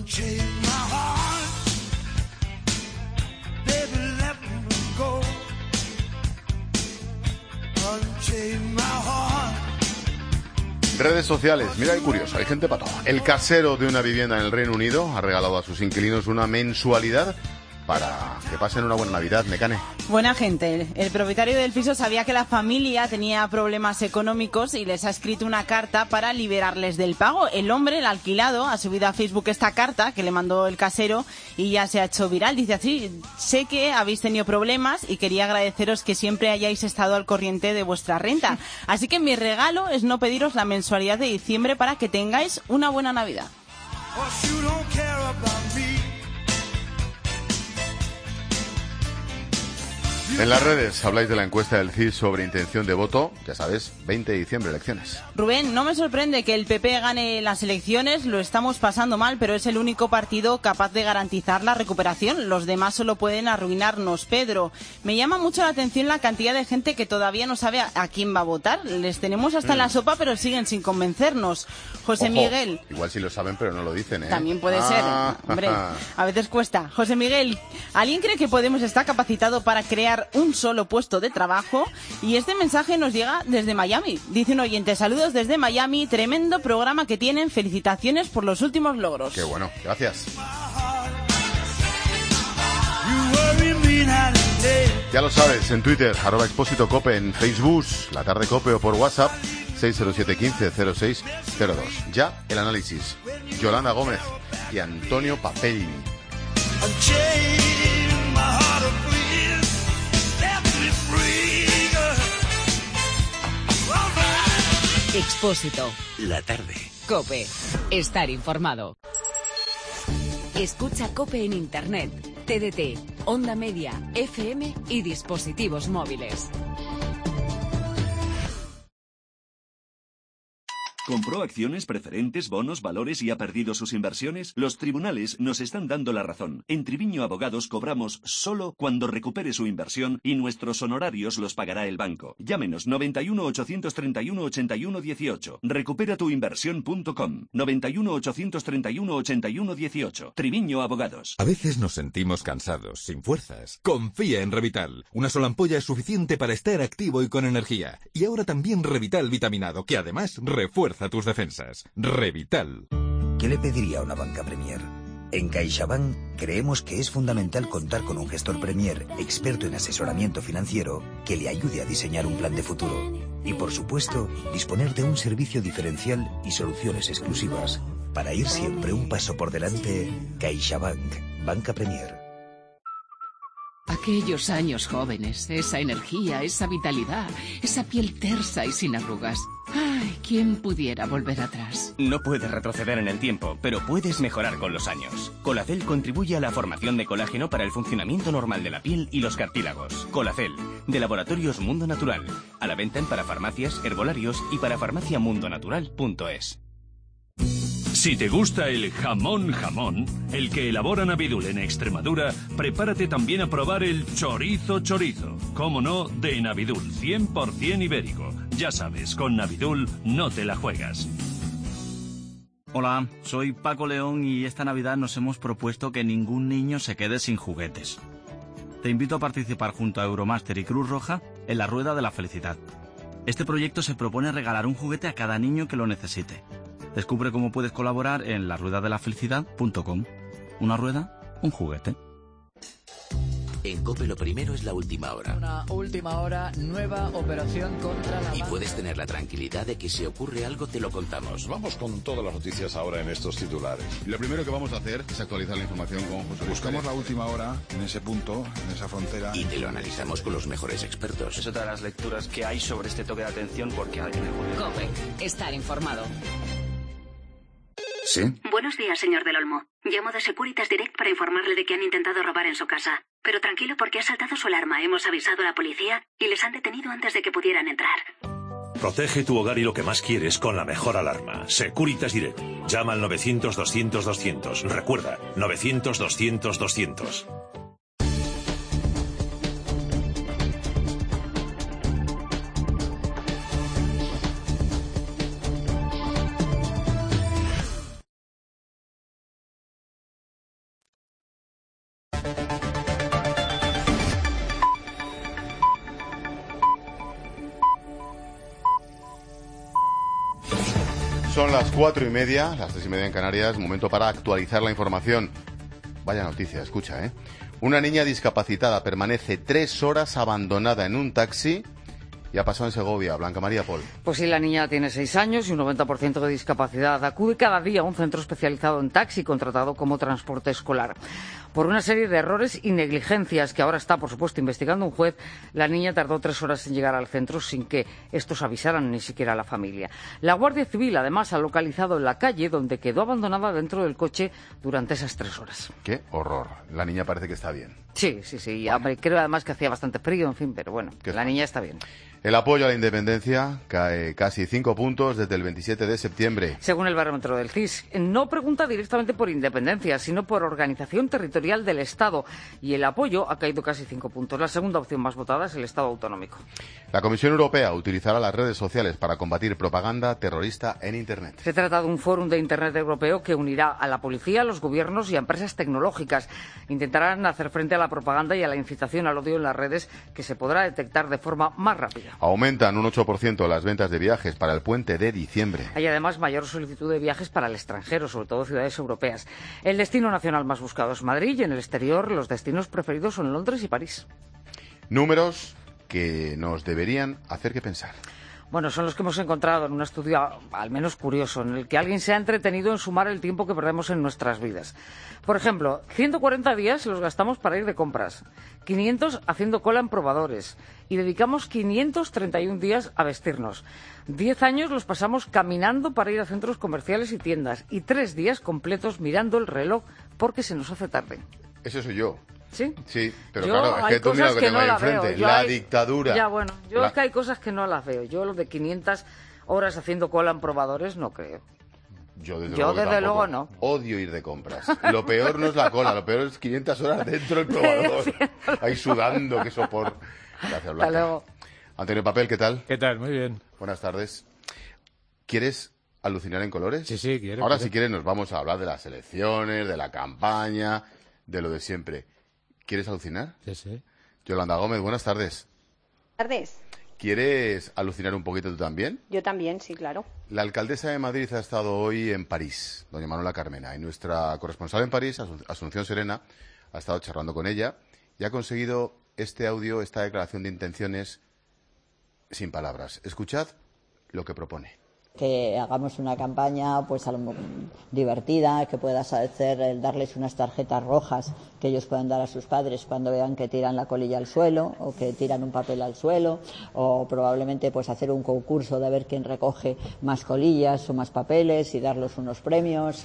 Redes sociales, mira qué curioso, hay gente para todo. El casero de una vivienda en el Reino Unido ha regalado a sus inquilinos una mensualidad para que pasen una buena Navidad, Mecane. Buena gente. El propietario del piso sabía que la familia tenía problemas económicos y les ha escrito una carta para liberarles del pago. El hombre, el alquilado, ha subido a Facebook esta carta que le mandó el casero y ya se ha hecho viral. Dice así: sé que habéis tenido problemas y quería agradeceros que siempre hayáis estado al corriente de vuestra renta. Así que mi regalo es no pediros la mensualidad de diciembre para que tengáis una buena Navidad. En las redes habláis de la encuesta del C I S sobre intención de voto, ya sabes, veinte de diciembre, elecciones. Rubén, no me sorprende que el P P gane las elecciones, lo estamos pasando mal, pero es el único partido capaz de garantizar la recuperación. Los demás solo pueden arruinarnos. Pedro, me llama mucho la atención la cantidad de gente que todavía no sabe a quién va a votar. Les tenemos hasta mm. en la sopa, pero siguen sin convencernos. José Ojo, Miguel. Igual sí lo saben, pero no lo dicen, ¿eh? También puede ah. ser. Hombre, a veces cuesta. José Miguel, ¿alguien cree que Podemos está capacitado para crear un solo puesto de trabajo? Y este mensaje nos llega desde Miami. Dice un oyente: saludos desde Miami, tremendo programa que tienen, felicitaciones por los últimos logros. Qué bueno, gracias. Ya lo sabes, en Twitter, arroba Expósito Cope, en Facebook, La Tarde Cope, o por WhatsApp, seis cero siete uno cinco cero seis cero dos. Ya el análisis, Yolanda Gómez y Antonio Papelli. Expósito. La tarde. COPE. Estar informado. Escucha COPE en Internet, T D T, Onda Media, F M y dispositivos móviles. ¿Compró acciones, preferentes, bonos, valores y ha perdido sus inversiones? Los tribunales nos están dando la razón. En Triviño Abogados cobramos solo cuando recupere su inversión y nuestros honorarios los pagará el banco. Llámenos noventa y uno, ochocientos treinta y uno, ochenta y uno dieciocho. recupera tu inversión punto com. noventa y uno, ochocientos treinta y uno, ochenta y uno dieciocho. Triviño Abogados. A veces nos sentimos cansados, sin fuerzas. Confía en Revital. Una sola ampolla es suficiente para estar activo y con energía. Y ahora también Revital vitaminado, que además refuerza tus defensas. Revital. ¿Qué le pediría a una banca Premier? En CaixaBank creemos que es fundamental contar con un gestor Premier experto en asesoramiento financiero que le ayude a diseñar un plan de futuro. Y por supuesto, disponer de un servicio diferencial y soluciones exclusivas. Para ir siempre un paso por delante, CaixaBank, Banca Premier. Aquellos años jóvenes, esa energía, esa vitalidad, esa piel tersa y sin arrugas. Ay, ¿quién pudiera volver atrás? No puedes retroceder en el tiempo, pero puedes mejorar con los años. Colacel contribuye a la formación de colágeno para el funcionamiento normal de la piel y los cartílagos. Colacel, de Laboratorios Mundo Natural. A la venta en parafarmacias, herbolarios y parafarmaciamundonatural punto es. Si te gusta el jamón jamón, el que elabora Navidul en Extremadura, prepárate también a probar el chorizo chorizo. Cómo no, de Navidul, cien por ciento ibérico. Ya sabes, con Navidul no te la juegas. Hola, soy Paco León y esta Navidad nos hemos propuesto que ningún niño se quede sin juguetes. Te invito a participar junto a Euromaster y Cruz Roja en la Rueda de la Felicidad. Este proyecto se propone regalar un juguete a cada niño que lo necesite. Descubre cómo puedes colaborar en la rueda de la felicidad punto com. Una rueda, un juguete. En COPE lo primero es la última hora. Una última hora, nueva operación contra la... Y puedes tener la tranquilidad de que si ocurre algo te lo contamos. Vamos con todas las noticias ahora en estos titulares. Lo primero que vamos a hacer es actualizar la información con José Luis. Buscamos la última hora en ese punto, en esa frontera. Y te lo analizamos con los mejores expertos. Es otra de las lecturas que hay sobre este toque de atención porque alguien le ocurre. COPE. Estar informado. ¿Sí? Buenos días, señor Del Olmo. Llamo de Securitas Direct para informarle de que han intentado robar en su casa. Pero tranquilo, porque ha saltado su alarma. Hemos avisado a la policía y les han detenido antes de que pudieran entrar. Protege tu hogar y lo que más quieres con la mejor alarma. Securitas Direct. Llama al novecientos, doscientos, doscientos. Recuerda, novecientos, doscientos, doscientos. Son las cuatro y media, las tres y media en Canarias, momento para actualizar la información. Vaya noticia, escucha, ¿eh? Una niña discapacitada permanece tres horas abandonada en un taxi y ha pasado en Segovia. Blanca María Pol. Pues sí, la niña tiene seis años y un noventa por ciento de discapacidad. Acude cada día a un centro especializado en taxi contratado como transporte escolar. Por una serie de errores y negligencias que ahora está, por supuesto, investigando un juez, la niña tardó tres horas en llegar al centro sin que estos avisaran ni siquiera a la familia. La Guardia Civil, además, ha localizado la calle donde quedó abandonada dentro del coche durante esas tres horas. ¡Qué horror! La niña parece que está bien. Sí, sí, sí. Bueno. Creo además que hacía bastante frío, en fin, pero bueno, la está? niña está bien. El apoyo a la independencia cae casi cinco puntos desde el veintisiete de septiembre. Según el barómetro del C I S, no pregunta directamente por independencia, sino por organización territorial del Estado. Y el apoyo ha caído casi cinco puntos. La segunda opción más votada es el Estado autonómico. La Comisión Europea utilizará las redes sociales para combatir propaganda terrorista en Internet. Se trata de un fórum de Internet europeo que unirá a la policía, a los gobiernos y a empresas tecnológicas. Intentarán hacer frente a la propaganda y a la incitación al odio en las redes, que se podrá detectar de forma más rápida. Aumentan un ocho por ciento las ventas de viajes para el puente de diciembre. Hay además mayor solicitud de viajes para el extranjero, sobre todo ciudades europeas. El destino nacional más buscado es Madrid y en el exterior los destinos preferidos son Londres y París. Números que nos deberían hacer que pensar. Bueno, son los que hemos encontrado en un estudio al menos curioso, en el que alguien se ha entretenido en sumar el tiempo que perdemos en nuestras vidas. Por ejemplo, ciento cuarenta días los gastamos para ir de compras, quinientos haciendo cola en probadores y dedicamos quinientos treinta y uno días a vestirnos. diez años los pasamos caminando para ir a centros comerciales y tiendas y tres días completos mirando el reloj porque se nos hace tarde. Ese soy yo. ¿Sí? Sí, pero yo, claro, es que tú mira lo que, que tengo no ahí enfrente, yo la hay... dictadura. Ya, bueno, yo la... es que hay cosas que no las veo. Yo lo de quinientas horas haciendo cola en probadores no creo. Yo desde, yo, luego, desde luego no. Odio ir de compras. Lo peor no es la cola, lo peor es quinientas horas dentro del probador. Ahí sudando, qué sopor. Gracias, Blanca. Hasta luego. Antonio Papel, ¿qué tal? ¿Qué tal? Muy bien. Buenas tardes. ¿Quieres alucinar en colores? Sí, sí, quiero. Ahora, quiero. si quieres, nos vamos a hablar de las elecciones, de la campaña, de lo de siempre. ¿Quieres alucinar? Sí, sí. Yolanda Gómez, buenas tardes. Buenas tardes. ¿Quieres alucinar un poquito tú también? Yo también, sí, claro. La alcaldesa de Madrid ha estado hoy en París, doña Manuela Carmena, y nuestra corresponsal en París, Asunción Serena, ha estado charlando con ella y ha conseguido este audio, esta declaración de intenciones sin palabras. Escuchad lo que propone. Que hagamos una campaña pues a lo, divertida, que puedas hacer el darles unas tarjetas rojas que ellos puedan dar a sus padres cuando vean que tiran la colilla al suelo o que tiran un papel al suelo, o probablemente pues hacer un concurso de ver quién recoge más colillas o más papeles y darles unos premios.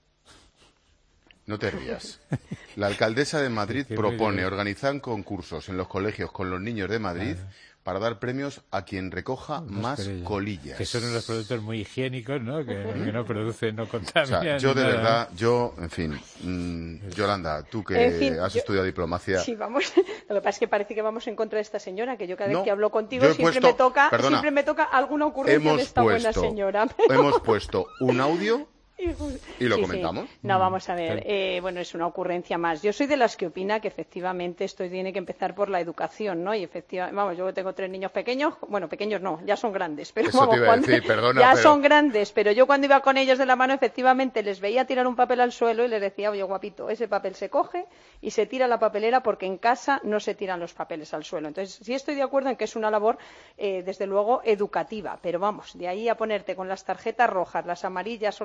No te rías. La alcaldesa de Madrid propone organizar concursos en los colegios con los niños de Madrid para dar premios a quien recoja más colillas. colillas. Que son unos productos muy higiénicos, ¿no? Que, que no producen, no contaminan. O sea, yo de nada. verdad, yo, en fin, mmm, Yolanda, tú que en fin, has yo, estudiado diplomacia. Sí, vamos. Lo que pasa es que parece que vamos en contra de esta señora, que yo cada vez no, que hablo contigo siempre puesto, me toca, perdona, siempre me toca alguna ocurrencia de esta puesto, buena señora. Pero... Hemos puesto un audio. Y lo sí, comentamos. Sí. No, vamos a ver. Eh, bueno, es una ocurrencia más. Yo soy de las que opina que efectivamente esto tiene que empezar por la educación, ¿no? Y efectivamente, vamos, yo tengo tres niños pequeños, bueno, pequeños no, ya son grandes, pero Eso vamos, te iba a cuando, decir, perdona, ya pero... son grandes, pero yo cuando iba con ellos de la mano, efectivamente les veía tirar un papel al suelo y les decía, oye, guapito, ese papel se coge y se tira a la papelera porque en casa no se tiran los papeles al suelo. Entonces, sí estoy de acuerdo en que es una labor, eh, desde luego, educativa, pero vamos, de ahí a ponerte con las tarjetas rojas, las amarillas o las verdes,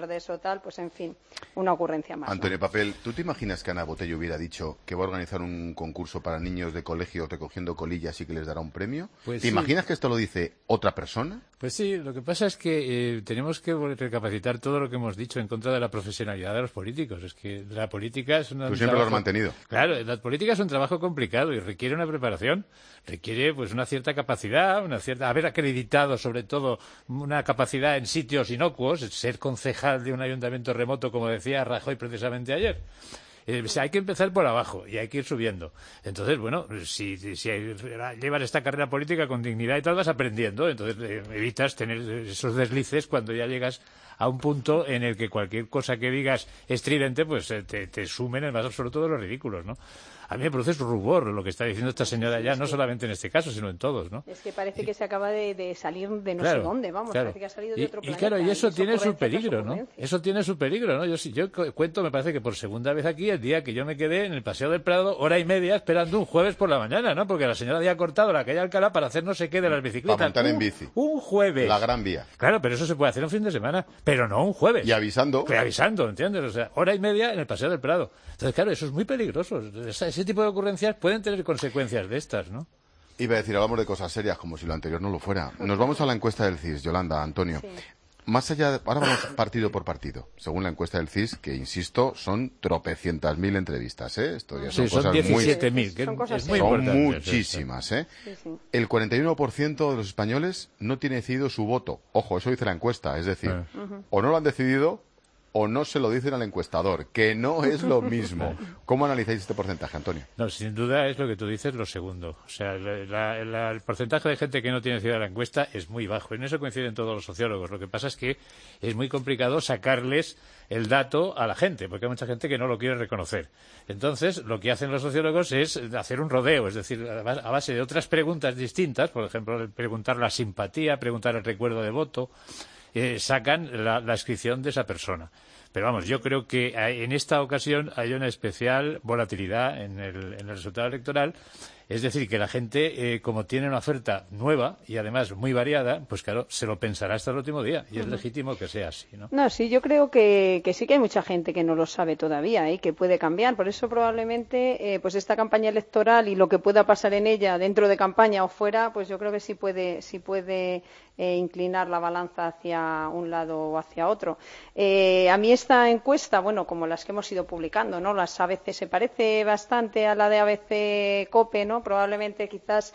hablar de eso tal, pues en fin, una ocurrencia más. Antonio Papel, ¿tú te imaginas que Ana Botello hubiera dicho que va a organizar un concurso para niños de colegio recogiendo colillas y que les dará un premio? Pues ¿Te sí. imaginas que esto lo dice otra persona? Pues sí, lo que pasa es que eh, tenemos que recapacitar todo lo que hemos dicho en contra de la profesionalidad de los políticos. Es que la política es una... Tú siempre lo has mantenido. Claro, la política es un trabajo complicado y requiere una preparación, requiere pues una cierta capacidad, una cierta haber acreditado sobre todo una capacidad en sitios inocuos, ser concejal de un ayuntamiento remoto, como decía Rajoy precisamente ayer. Eh, o sea, hay que empezar por abajo y hay que ir subiendo. Entonces, bueno, si, si, si llevas esta carrera política con dignidad y tal, vas aprendiendo. Entonces, eh, evitas tener esos deslices cuando ya llegas a un punto en el que cualquier cosa que digas estridente, pues eh, te, te sume en el más absoluto de los ridículos, ¿no? A mí me produce rubor lo que está diciendo esta señora ya, no solamente en este caso, sino en todos, ¿no? Es que parece que se acaba de, de salir de no Claro, sé dónde, vamos, claro. parece que ha salido de Y, otro y planeta. claro, y eso es tiene su ocurrencia tras peligro, ¿no? ocurrencia. Eso tiene su peligro, ¿no? Yo sí, yo cu- cuento, me parece que por segunda vez aquí, el día que yo me quedé en el Paseo del Prado, hora y media, esperando un jueves por la mañana, ¿no? Porque la señora había cortado la calle Alcalá para hacer no sé qué de las bicicletas. Para montar en Un- bici. Un jueves. La Gran Vía. Claro, pero eso se puede hacer un fin de semana, pero no un jueves. Y avisando. Pues avisando, ¿entiendes? O sea, hora y media en el Paseo del Prado. Entonces, claro, eso es muy peligroso. Ese, ese tipo de ocurrencias pueden tener consecuencias de estas, ¿no? Iba a decir, hablamos de cosas serias, como si lo anterior no lo fuera. Nos vamos a la encuesta del C I S, Yolanda, Antonio. Sí. Más allá, de- ahora vamos partido por partido. Según la encuesta del C I S, que insisto, son tropecientas mil entrevistas, ¿eh? Esto ya son Sí, son cosas diecisiete mil, que Son cosas es muy muy, son importante. muchísimas, ¿eh? Sí, sí. El cuarenta y uno por ciento de los españoles no tiene decidido su voto. Ojo, eso dice la encuesta, es decir, Ah. Ujú. o no lo han decidido o no se lo dicen al encuestador, que no es lo mismo. ¿Cómo analizáis este porcentaje, Antonio? No, sin duda es lo que tú dices, lo segundo. O sea, la- la- el porcentaje de gente que no tiene ciudad la encuesta es muy bajo. En eso coinciden todos los sociólogos. Lo que pasa es que es muy complicado sacarles el dato a la gente, porque hay mucha gente que no lo quiere reconocer. Entonces, lo que hacen los sociólogos es hacer un rodeo, es decir, a base- a base de otras preguntas distintas, por ejemplo, preguntar la simpatía, preguntar el recuerdo de voto, eh, sacan la, la inscripción de esa persona. Pero vamos, yo creo que hay- en esta ocasión hay una especial volatilidad en el, en el resultado electoral. Es decir, que la gente, eh, como tiene una oferta nueva y además muy variada, pues claro, se lo pensará hasta el último día. Y es Ujú. legítimo que sea así, ¿no? No, sí, yo creo que, que sí que hay mucha gente que no lo sabe todavía y que puede cambiar. Por eso probablemente eh, pues esta campaña electoral y lo que pueda pasar en ella dentro de campaña o fuera, pues yo creo que sí puede, sí puede eh, inclinar la balanza hacia un lado o hacia otro. Eh, a mí esta encuesta, bueno, como las que hemos ido publicando, ¿no? Las A B C se parece bastante a la de A B C COPE, ¿no? Probablemente quizás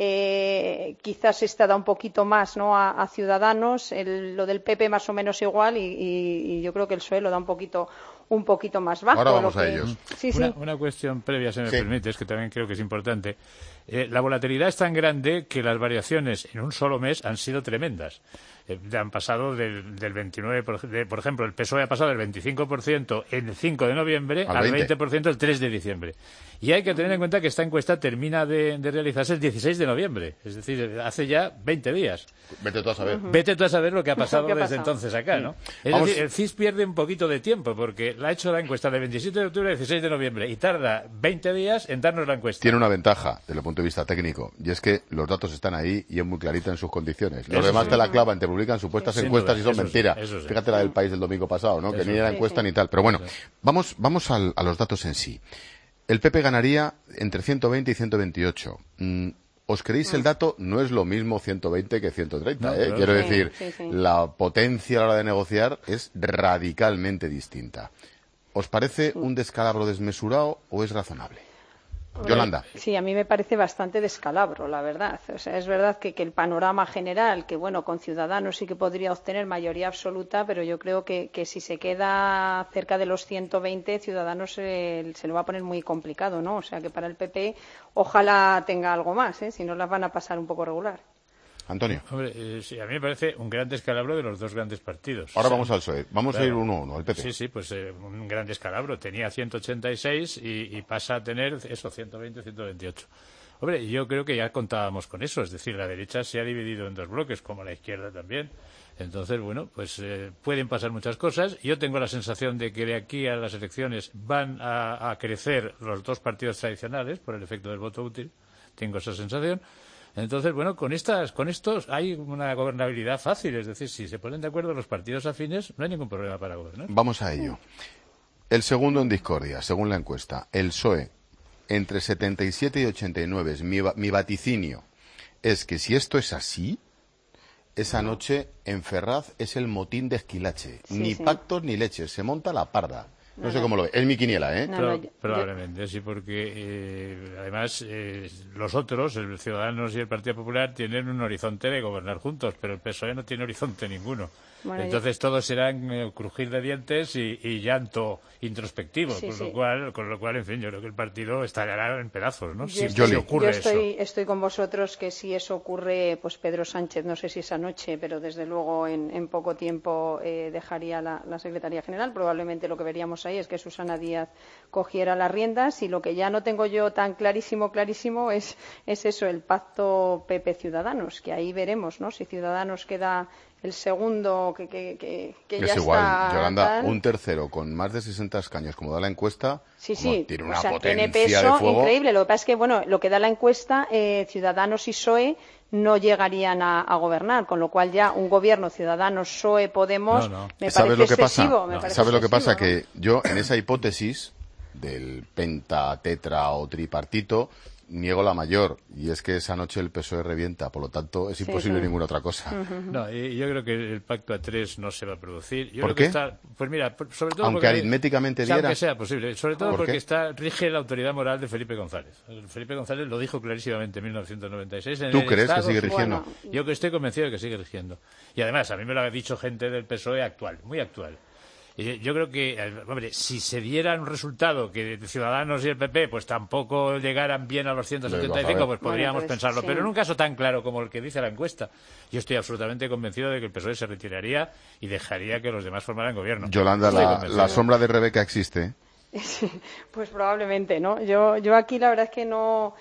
eh, quizás esta da un poquito más, ¿no? a, a Ciudadanos, el- lo del P P más o menos igual y, y- y yo creo que el P S O E lo da un poquito un poquito más bajo. Ahora vamos lo a que- ellos. Sí, sí. Una, una cuestión previa, si me Sí. permites, que también creo que es importante. Eh, la volatilidad es tan grande que las variaciones en un solo mes han sido tremendas. Eh, han pasado del, del veintinueve por ciento, de- por ejemplo, el P S O E ha pasado del veinticinco por ciento el cinco de noviembre Al al veinte. veinte por ciento el tres de diciembre. Y hay que tener en cuenta que esta encuesta termina de, de realizarse el dieciséis de noviembre, es decir, hace ya veinte días. Vete tú a saber. Vete tú a saber lo que ha pasado ¿Qué ha desde pasado? entonces acá, ¿no? Es Vamos- decir, el C I S pierde un poquito de tiempo porque la ha hecho la encuesta del veintisiete de octubre al dieciséis de noviembre y tarda veinte días en darnos la encuesta. Tiene una ventaja desde el punto de vista técnico, y es que los datos están ahí y es muy clarita en sus condiciones. Los Eso demás sí. te la clavan, te publican supuestas Sin encuestas duda, y son eso sí, mentiras. eso sí. Fíjate la del País del domingo pasado, ¿no? Que Eso ni era sí. encuesta Sí, ni tal. Pero bueno, vamos, vamos al- a los datos en sí. El P P ganaría entre ciento veinte y ciento veintiocho. Mm, ¿Os creéis el dato? No es lo mismo ciento veinte que ciento treinta, No, ¿eh? claro. Quiero Sí, decir, sí, sí. la potencia a la hora de negociar es radicalmente distinta. ¿Os parece un descalabro desmesurado o es razonable? Yolanda. Sí, a mí me parece bastante descalabro, la verdad. O sea, es verdad que, que el panorama general, que bueno, con Ciudadanos sí que podría obtener mayoría absoluta, pero yo creo que, que si se queda cerca de los ciento veinte, Ciudadanos eh, se lo va a poner muy complicado, ¿no? O sea, que para el P P ojalá tenga algo más, ¿eh? Si no las van a pasar un poco regular. Antonio. Hombre, eh, sí, a mí me parece un gran descalabro de los dos grandes partidos. Ahora O sea, vamos al P S O E. Vamos a ir claro. uno a uno, al P P. Sí, sí, pues eh, un gran descalabro. Tenía ciento ochenta y seis y, y pasa a tener eso, ciento veinte, ciento veintiocho. Hombre, yo creo que ya contábamos con eso. Es decir, la derecha se ha dividido en dos bloques, como la izquierda también. Entonces, bueno, pues eh, pueden pasar muchas cosas. Yo tengo la sensación de que de aquí a las elecciones van a, a crecer los dos partidos tradicionales por el efecto del voto útil. Tengo esa sensación. Entonces, bueno, con estas, con estos hay una gobernabilidad fácil, es decir, si se ponen de acuerdo los partidos afines, no hay ningún problema para gobernar. Vamos a ello. El segundo en discordia, según la encuesta, el P S O E, entre setenta y siete y ochenta y nueve. Mi, mi vaticinio es que si esto es así, esa noche en Ferraz es el motín de Esquilache. Sí, ni sí. pactos ni leches, se monta la parda. No, no sé no. cómo lo ve. Es mi quiniela, ¿eh? No, no, yo, Probablemente, yo... sí, porque eh, además eh, los otros, el Ciudadanos y el Partido Popular, tienen un horizonte de gobernar juntos, pero el P S O E no tiene horizonte ninguno. Bueno, Entonces yo... todos serán eh, crujir de dientes y, y llanto introspectivo, sí, con, sí. Lo cual, con lo cual, en fin, yo creo que el partido estallará en pedazos, ¿no? Yo si, estoy, si ocurre yo estoy, eso. estoy con vosotros que si eso ocurre, pues Pedro Sánchez, no sé si esa noche, pero desde luego en, en poco tiempo eh, dejaría la, la Secretaría General. Probablemente lo que veríamos ahí es que Susana Díaz cogiera las riendas, y lo que ya no tengo yo tan clarísimo, clarísimo es, es eso, el pacto P P-Ciudadanos, que ahí veremos, ¿no? Si Ciudadanos queda el segundo, que, que, que, que ya es igual, está Yolanda, tal. Un tercero con más de sesenta escaños, como da la encuesta, sí, sí, tiene una o sea, potencia tiene peso de fuego increíble. Lo que pasa es que, bueno, lo que da la encuesta, eh, Ciudadanos y P S O E no llegarían a, a gobernar, con lo cual ya un gobierno Ciudadanos, P S O E, Podemos, no, no. me ¿Sabes parece lo que excesivo. Pasa? Me no. parece ¿Sabes lo que excesivo, pasa? ¿no? Que yo, en esa hipótesis del penta, tetra o tripartito, niego la mayor, y es que esa noche el P S O E revienta, por lo tanto es imposible sí, sí. ninguna otra cosa. Uh-huh. No, y yo creo que el pacto a tres no se va a producir. Yo ¿Por creo qué? Que está, pues mira, sobre todo aunque porque, aritméticamente o sea, diera. Aunque sea posible, sobre todo ¿Por porque qué? está rige la autoridad moral de Felipe González. Felipe González lo dijo clarísimamente en mil novecientos noventa y seis. En ¿Tú el crees Estado, que sigue rigiendo? Bueno, yo que estoy convencido de que sigue rigiendo. Y además, a mí me lo ha dicho gente del P S O E actual, muy actual. Yo creo que, hombre, si se diera un resultado que Ciudadanos y el P P pues tampoco llegaran bien a los ciento setenta y cinco, pues podríamos bueno, pues, pensarlo. Sí. Pero en un caso tan claro como el que dice la encuesta, yo estoy absolutamente convencido de que el P S O E se retiraría y dejaría que los demás formaran gobierno. Yolanda, la, la sombra de Rebeca existe. Pues probablemente, ¿no? Yo, yo aquí la verdad es que no...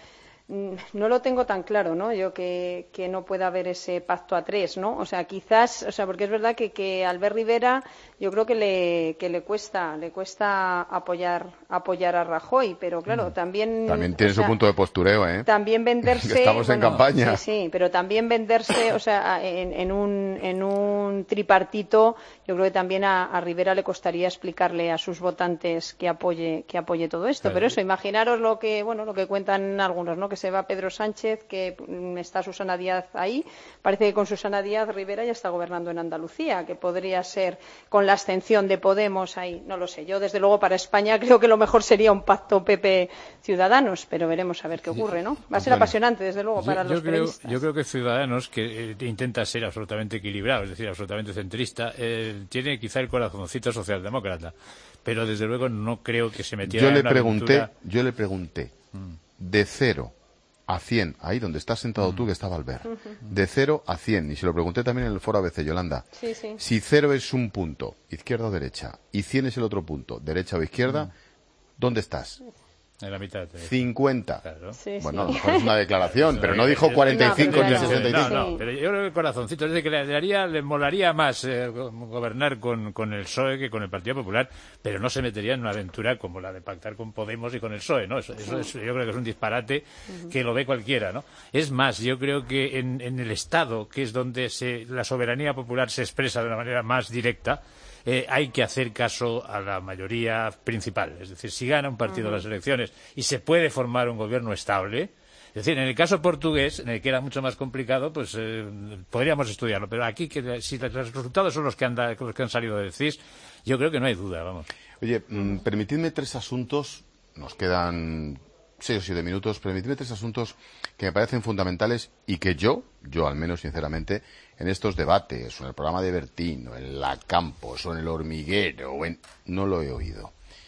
no lo tengo tan claro, ¿no? Yo que, que no pueda haber ese pacto a tres, ¿no? O sea, quizás, o sea, porque es verdad que, que Albert Rivera yo creo que le, que le cuesta, le cuesta apoyar, apoyar a Rajoy, pero claro, también... También tiene o sea, su punto de postureo, ¿eh? También venderse... Estamos bueno, en campaña. Sí, sí, pero también venderse, o sea, en, en, un, en un tripartito, yo creo que también a, a Rivera le costaría explicarle a sus votantes que apoye, que apoye todo esto. Claro. Pero eso, imaginaros lo que, bueno, lo que cuentan algunos, ¿no? Que se va Pedro Sánchez, que está Susana Díaz ahí. Parece que con Susana Díaz Rivera ya está gobernando en Andalucía, que podría ser con la abstención de Podemos ahí. No lo sé. Yo, desde luego, para España creo que lo mejor sería un pacto P P-Ciudadanos, pero veremos a ver qué ocurre, ¿no? Va a ser bueno, apasionante, desde luego, para yo, los yo creo, periodistas. Yo creo que Ciudadanos, que eh, intenta ser absolutamente equilibrado, es decir, absolutamente centrista, eh, tiene quizá el corazoncito socialdemócrata, pero desde luego no creo que se metiera yo le en una pregunté, aventura... Yo le pregunté, mm. de cero a cien, ahí donde estás sentado mm. tú, que estaba Albert, uh-huh. de cero a cien, y se lo pregunté también en el foro A B C, Yolanda, sí, sí. si cero es un punto, izquierda o derecha, y cien es el otro punto, derecha o izquierda, mm. ¿dónde estás? En la mitad. cincuenta. Claro. Sí, bueno, sí. a lo mejor es una declaración, pero no dijo cuarenta y cinco no, ni pero sesenta y cinco. No, no, pero yo creo que el corazoncito es de que le, daría, le molaría más eh, gobernar con, con el P S O E que con el Partido Popular, pero no se metería en una aventura como la de pactar con Podemos y con el P S O E, ¿no? Eso, eso es, yo creo que es un disparate que lo ve cualquiera, ¿no? Es más, yo creo que en, en el Estado, que es donde se, la soberanía popular se expresa de una manera más directa, Eh, hay que hacer caso a la mayoría principal. Es decir, si gana un partido uh-huh. las elecciones y se puede formar un gobierno estable, es decir, en el caso portugués, en el que era mucho más complicado, pues eh, podríamos estudiarlo. Pero aquí, que si los resultados son los que han, da, los que han salido del C I S, yo creo que no hay duda, vamos. Oye, mmm, permitidme tres asuntos, nos quedan seis o siete minutos, permitidme tres asuntos que me parecen fundamentales y que yo, yo al menos sinceramente, en estos debates, o en el programa de Bertín, o en La Campos, o en El Hormiguero, o en... no lo he oído.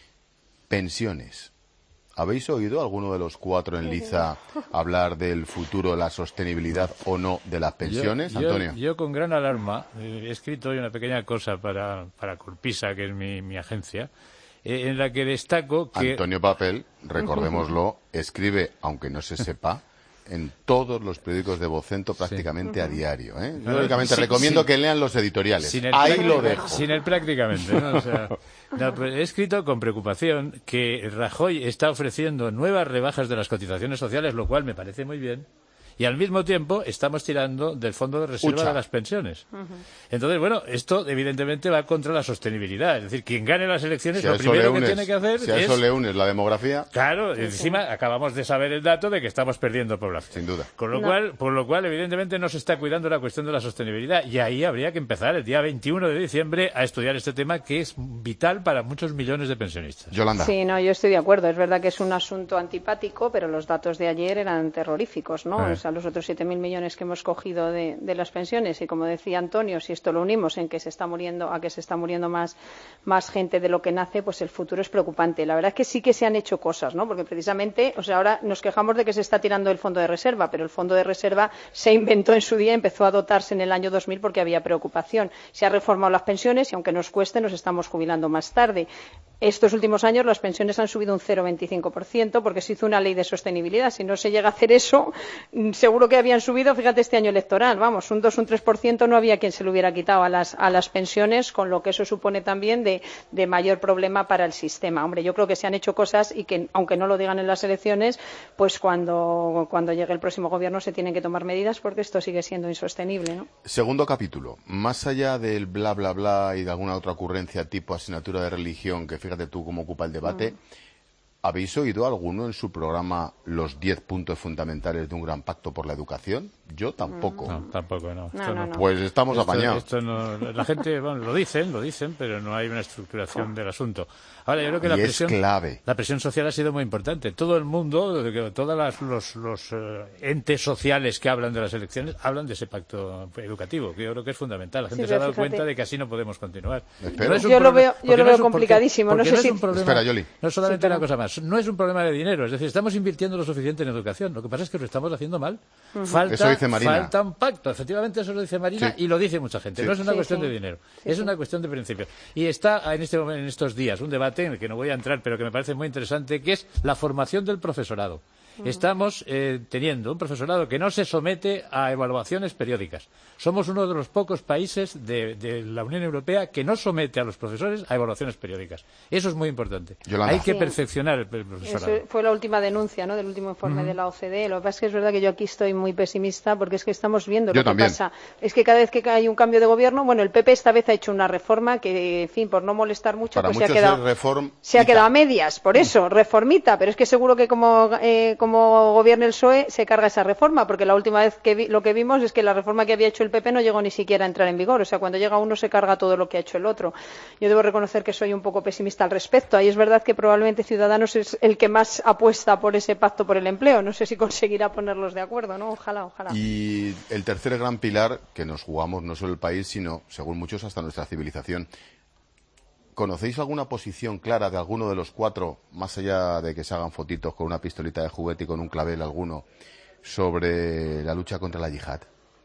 Pensiones. ¿Habéis oído a alguno de los cuatro en liza hablar del futuro, de la sostenibilidad o no de las pensiones, yo, yo, Antonio? Yo con gran alarma eh, he escrito hoy una pequeña cosa para, para Colpisa, que es mi, mi agencia, eh, en la que destaco que... Antonio Papel, recordémoslo, escribe, aunque no se sepa, en todos los periódicos de Vocento prácticamente sí. a diario, ¿eh? Yo, lógicamente, sí, recomiendo sí. que lean los editoriales. Ahí lo dejo. Sin el prácticamente, ¿no? O sea, no, pues he escrito con preocupación que Rajoy está ofreciendo nuevas rebajas de las cotizaciones sociales, lo cual me parece muy bien, y al mismo tiempo estamos tirando del fondo de reserva Ucha. de las pensiones. Entonces, bueno, esto evidentemente va contra la sostenibilidad. Es decir, quien gane las elecciones, Si a lo eso primero le que unes- tiene que hacer si a es... eso le unes la demografía... Claro, encima acabamos de saber el dato de que estamos perdiendo población. Sin duda. Con lo No. cual, por lo cual, evidentemente, no se está cuidando la cuestión de la sostenibilidad. Y ahí habría que empezar el día veintiuno de diciembre a estudiar este tema que es vital para muchos millones de pensionistas. Yolanda. Sí, no, yo estoy de acuerdo. Es verdad que es un asunto antipático, pero los datos de ayer eran terroríficos, ¿no? Eh. O sea, los otros siete mil millones que hemos cogido de, de las pensiones y, como decía Antonio, si esto lo unimos en que se está muriendo, a que se está muriendo más, más gente de lo que nace, pues el futuro es preocupante. La verdad es que sí que se han hecho cosas, ¿no? Porque precisamente, o sea, ahora nos quejamos de que se está tirando el fondo de reserva, pero el fondo de reserva se inventó en su día, empezó a dotarse en el año dos mil porque había preocupación. Se han reformado las pensiones y, aunque nos cueste, nos estamos jubilando más tarde. Estos últimos años las pensiones han subido un cero coma veinticinco por ciento porque se hizo una ley de sostenibilidad. Si no se llega a hacer eso, mm, seguro que habían subido, fíjate, este año electoral, vamos, un dos, un tres por ciento no había quien se lo hubiera quitado a las, a las pensiones, con lo que eso supone también de, de mayor problema para el sistema. Hombre, yo creo que se han hecho cosas y que, aunque no lo digan en las elecciones, pues cuando, cuando llegue el próximo gobierno se tienen que tomar medidas porque esto sigue siendo insostenible, ¿no? Segundo capítulo. Más allá del bla, bla, bla y de alguna otra ocurrencia tipo asignatura de religión, que fíjate tú cómo ocupa el debate, Mm. ¿habéis oído alguno en su programa los diez puntos fundamentales de un gran pacto por la educación? Yo tampoco. No, tampoco, no. No, Esto no, no. Pues estamos Esto- apañados. esto no- la gente, bueno, lo dicen, lo dicen, pero no hay una estructuración del asunto. Ahora, yo creo que la Y es presión, clave. la presión social ha sido muy importante. Todo el mundo, que- todos las- los, los eh, entes sociales que hablan de las elecciones, hablan de ese pacto educativo, que yo creo que es fundamental. La gente Sí, se ha pero dado fíjate. cuenta de que así no podemos continuar. Espero. No es un Yo lo problema- veo- yo porque lo no veo es un- porque- complicadísimo. No porque sé es si- un problema- Espera, Yoli. No es solamente Sí, una pero- cosa más. No es un problema de dinero. Es decir, estamos invirtiendo lo suficiente en educación. Lo que pasa es que lo estamos haciendo mal. Ujú. Falta, Eso dice Marina. falta un pacto. Efectivamente, eso lo dice Marina Sí. y lo dice mucha gente. Sí. No es una Sí, cuestión sí. de dinero. Sí, es sí. una cuestión de principio. Y está en, este, momento- en estos días un debate en el que no voy a entrar, pero que me parece muy interesante, que es la formación del profesorado. Estamos eh, teniendo un profesorado que no se somete a evaluaciones periódicas. Somos uno de los pocos países de, de la Unión Europea que no somete a los profesores a evaluaciones periódicas. Eso es muy importante. Yolanda. Hay que Sí. perfeccionar el, el profesorado. Eso fue la última denuncia, ¿no?, del último informe Ujú. de la O C D E. Lo que pasa es que es verdad que yo aquí estoy muy pesimista porque es que estamos viendo Yo lo también. que pasa. Es que cada vez que hay un cambio de gobierno, bueno, el P P esta vez ha hecho una reforma que, en fin, por no molestar mucho, Para pues se ha muchos quedado... es reform... Se ha quedado a medias, por eso, reformita, pero es que seguro que como, eh, como gobierne el P S O E se carga esa reforma, porque la última vez que vi, lo que vimos es que la reforma que había hecho el P P no llegó ni siquiera a entrar en vigor, o sea, cuando llega uno se carga todo lo que ha hecho el otro. Yo debo reconocer que soy un poco pesimista al respecto, ahí es verdad que probablemente Ciudadanos es el que más apuesta por ese pacto por el empleo, no sé si conseguirá ponerlos de acuerdo, ¿no? Ojalá, ojalá. Y el tercer gran pilar que nos jugamos no solo el país, sino, según muchos, hasta nuestra civilización. ¿Conocéis alguna posición clara de alguno de los cuatro, más allá de que se hagan fotitos con una pistolita de juguete y con un clavel alguno, sobre la lucha contra la yihad?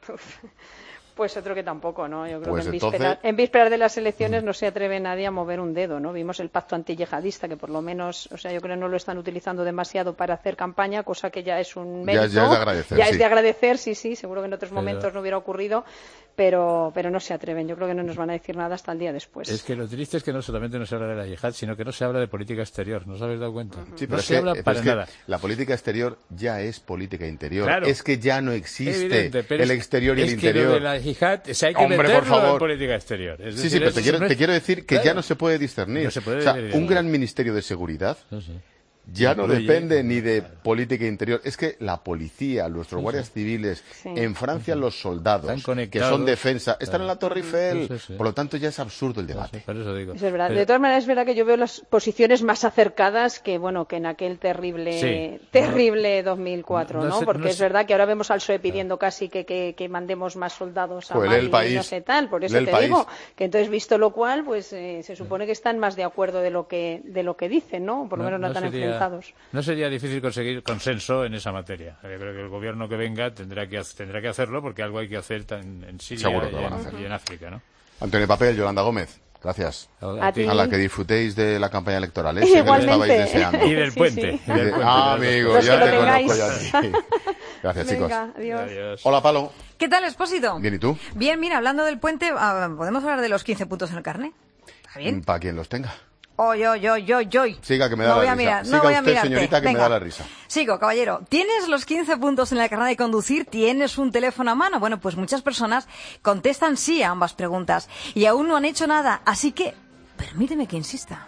Pues otro que tampoco, ¿no? Yo creo Pues que en, entonces- vísperas, en vísperas de las elecciones no se atreve nadie a mover un dedo, ¿no? Vimos el pacto antiyihadista, que por lo menos, o sea, yo creo que no lo están utilizando demasiado para hacer campaña, cosa que ya es un mérito. Ya- ya es de agradecer, Ya sí. es de agradecer, sí, sí, seguro que en otros Pero- momentos no hubiera ocurrido, pero, pero no se atreven. Yo creo que no nos van a decir nada hasta el día después. Es que lo triste es que no solamente no se habla de la yihad, sino que no se habla de política exterior. ¿No os habéis dado cuenta? Sí, no pero es se que, habla pero para es que nada. la política exterior ya es política interior. Claro. Es que ya no existe Evidente, pero el es- exterior y el es que interior. lo de la yihad, o sea, hay que Hombre, por meterlo favor. en política exterior. Es Sí, decir, sí, pero eso te quiero, no es- te quiero decir que Claro. ya no se puede discernir. No se puede o sea, discernir. un gran ministerio de seguridad Sí, sí. ya no Incluye- depende ni de política interior. Es que la policía, nuestros Sí, guardias sí. civiles, Sí. en Francia los soldados, Están que conectados. son defensa, están Claro. en la Torre Eiffel. Sí, sí, sí. Por lo tanto, ya es absurdo el debate. Por eso digo. Eso es verdad. Pero- De todas maneras, es verdad que yo veo las posiciones más acercadas que, bueno, que en aquel terrible, Sí. terrible dos mil cuatro, No ¿no? sé- Porque no es sé- verdad que ahora vemos al P S O E pidiendo casi que, que, que mandemos más soldados a Joder, Mali el y país. no sé tal. Por eso Lee el te país. digo que entonces, visto lo cual, pues eh, se supone que están más de acuerdo de lo que, de lo que dicen, ¿no? Por lo menos no, tan sería, enfrentados. no sería difícil conseguir consenso en esa materia. Yo creo que el gobierno que venga tendrá que, ha- tendrá que hacerlo porque algo hay que hacer tan- en Siria Seguro que y, lo van a en, hacer. y en África, ¿no? Antonio Papel, Yolanda Gómez, gracias. A A ti. A la que disfrutéis de la campaña electoral, ¿eh? Sé que lo Igualmente. estabais deseando. Y del Sí, puente. sí. y del puente, Ah, de las dos amigo, Los cosas. que ya lo te conozco tengáis. ya a ti. Gracias, chicos. Venga, adiós. Adiós. Hola, Palo. ¿Qué tal, Expósito? Bien, ¿y tú? Bien, mira, hablando del puente, ah, ¿podemos hablar de los quince puntos en el carné? ¿Está bien? Para quien los tenga. Oy, oy, oy, oy, oy. Siga, que me da no la voy a risa. mirar, Siga no voy a usted, mirarte. señorita, que Venga. me da la risa. Sigo, caballero. ¿Tienes los quince puntos en el carnet de conducir? ¿Tienes un teléfono a mano? Bueno, pues muchas personas contestan sí a ambas preguntas y aún no han hecho nada, así que permíteme que insista.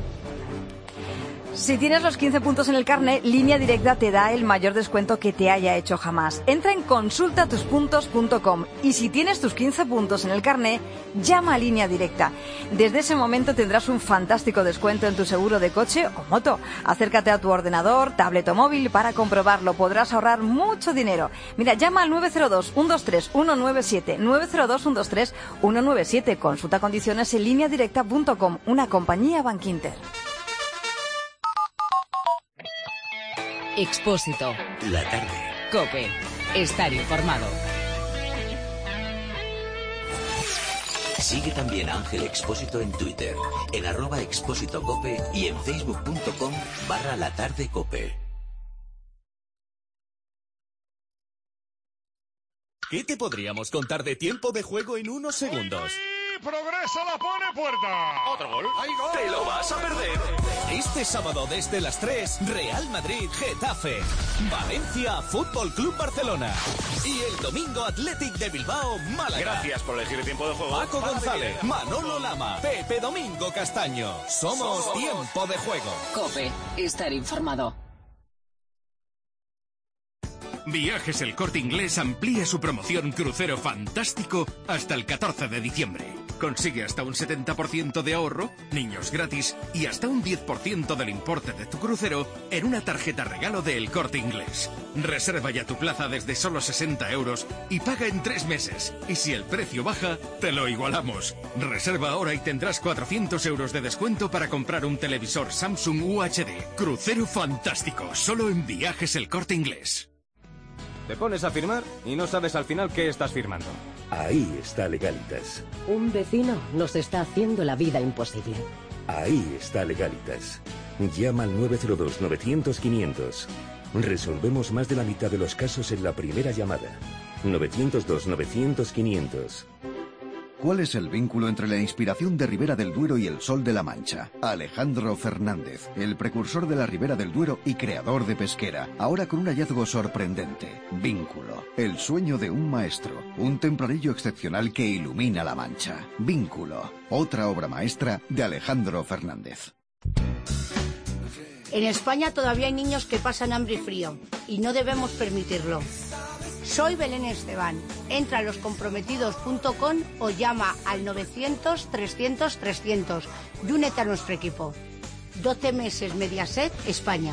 Si tienes los quince puntos en el carnet, Línea Directa te da el mayor descuento que te haya hecho jamás. Entra en consulta tus puntos punto com y si tienes tus quince puntos en el carnet, llama a Línea Directa. Desde ese momento tendrás un fantástico descuento en tu seguro de coche o moto. Acércate a tu ordenador, tablet o móvil para comprobarlo. Podrás ahorrar mucho dinero. Mira, llama al nueve cero dos, uno dos tres, uno nueve siete, nueve cero dos, uno dos tres, uno nueve siete. Consulta condiciones en línea directa punto com, una compañía Bankinter. Expósito. La tarde. COPE. Estar informado. Sigue también a Ángel Expósito en Twitter, en arroba Expósito Cope y en facebook punto com barra la tarde Cope. ¿Qué te podríamos contar de tiempo de juego en unos segundos? Progreso la pone puerta. Otro gol. Te lo vas a perder. Este sábado desde las tres, Real Madrid, Getafe. Valencia, Fútbol Club Barcelona. Y el domingo, Athletic de Bilbao, Málaga. Gracias por elegir el tiempo de juego. Paco González, Manolo Lama, Pepe Domingo Castaño. Somos, Somos Tiempo de Juego. COPE. Estar informado. Viajes El Corte Inglés amplía su promoción Crucero Fantástico hasta el catorce de diciembre. Consigue hasta un setenta por ciento de ahorro, niños gratis y hasta un diez por ciento del importe de tu crucero en una tarjeta regalo de El Corte Inglés. Reserva ya tu plaza desde solo sesenta euros y paga en tres meses. Y si el precio baja, te lo igualamos. Reserva ahora y tendrás cuatrocientos euros de descuento para comprar un televisor Samsung U H D. Crucero Fantástico, solo en Viajes El Corte Inglés. Te pones a firmar y no sabes al final qué estás firmando. Ahí está Legalitas. Un vecino nos está haciendo la vida imposible. Ahí está Legalitas. Llama al nueve cero dos, novecientos, quinientos. Resolvemos más de la mitad de los casos en la primera llamada. novecientos dos, novecientos, quinientos. ¿Cuál es el vínculo entre la inspiración de Ribera del Duero y el Sol de la Mancha? Alejandro Fernández, el precursor de la Ribera del Duero y creador de Pesquera, ahora con un hallazgo sorprendente. Vínculo, el sueño de un maestro, un tempranillo excepcional que ilumina la Mancha. Vínculo, otra obra maestra de Alejandro Fernández. En España todavía hay niños que pasan hambre y frío, y no debemos permitirlo. Soy Belén Esteban. Entra a los comprometidos punto com o llama al novecientos, trescientos, trescientos y únete a nuestro equipo. doce meses Mediaset, España.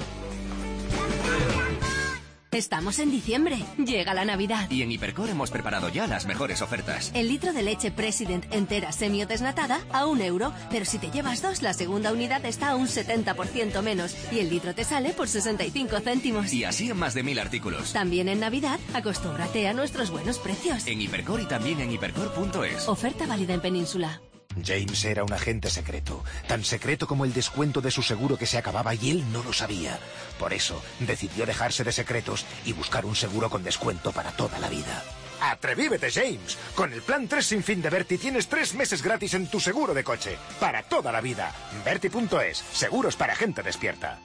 Estamos en diciembre. Llega la Navidad. Y en Hipercor hemos preparado ya las mejores ofertas. El litro de leche President entera semi o desnatada a un euro. Pero si te llevas dos, la segunda unidad está a un setenta por ciento menos. Y el litro te sale por sesenta y cinco céntimos. Y así en más de mil artículos. También en Navidad, acostúmbrate a nuestros buenos precios. En Hipercor y también en hipercor punto es. Oferta válida en Península. James era un agente secreto, tan secreto como el descuento de su seguro que se acababa y él no lo sabía. Por eso decidió dejarse de secretos y buscar un seguro con descuento para toda la vida. ¡Atrevívete, James! Con el plan tres sin fin de Berti tienes tres meses gratis en tu seguro de coche, para toda la vida. Berti punto es, seguros para gente despierta.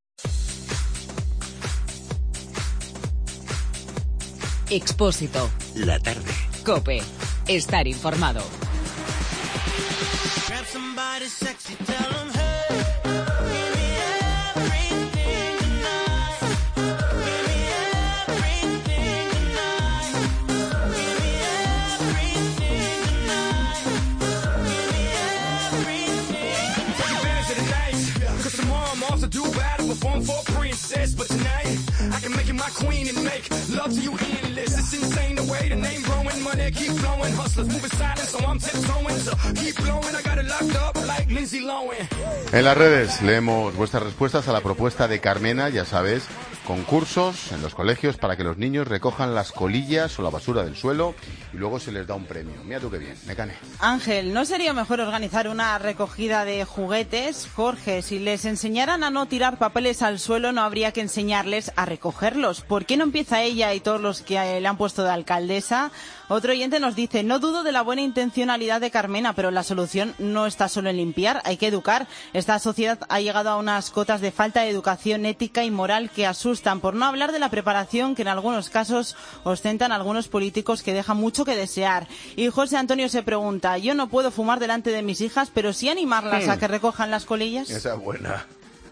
Expósito. La tarde. COPE. Estar informado. Grab somebody sexy, tell them, hey, give me everything tonight. Give me everything tonight. Give me everything tonight. Give me everything. Take advantage of the night, cause tomorrow I'm off to do battle, perform for a princess. But tonight, I can make you my queen and make love to you endless. It's insane the way the name growing, money keep flowing. Hustlers moving silent, so I'm tiptoeing. So keep blowing, I got it locked up like Lindsay Lohan. En las redes leemos vuestras respuestas a la propuesta de Carmena, ya sabes, concursos en los colegios para que los niños recojan las colillas o la basura del suelo y luego se les da un premio. Mira tú qué bien, Mecane. Ángel, ¿no sería mejor organizar una recogida de juguetes? Jorge, si les enseñaran a no tirar papeles al suelo, no habría que enseñarles a recogerlos. ¿Por qué no empieza ella y todos los que le han puesto de alcaldesa? Otro oyente nos dice, no dudo de la buena intencionalidad de Carmena, pero la solución no está solo en limpiar, hay que educar. Esta sociedad ha llegado a unas cotas de falta de educación ética y moral que asustan, por no hablar de la preparación que en algunos casos ostentan algunos políticos que dejan mucho que desear. Y José Antonio se pregunta, yo no puedo fumar delante de mis hijas, pero sí animarlas Hmm. a que recojan las colillas. Esa es buena.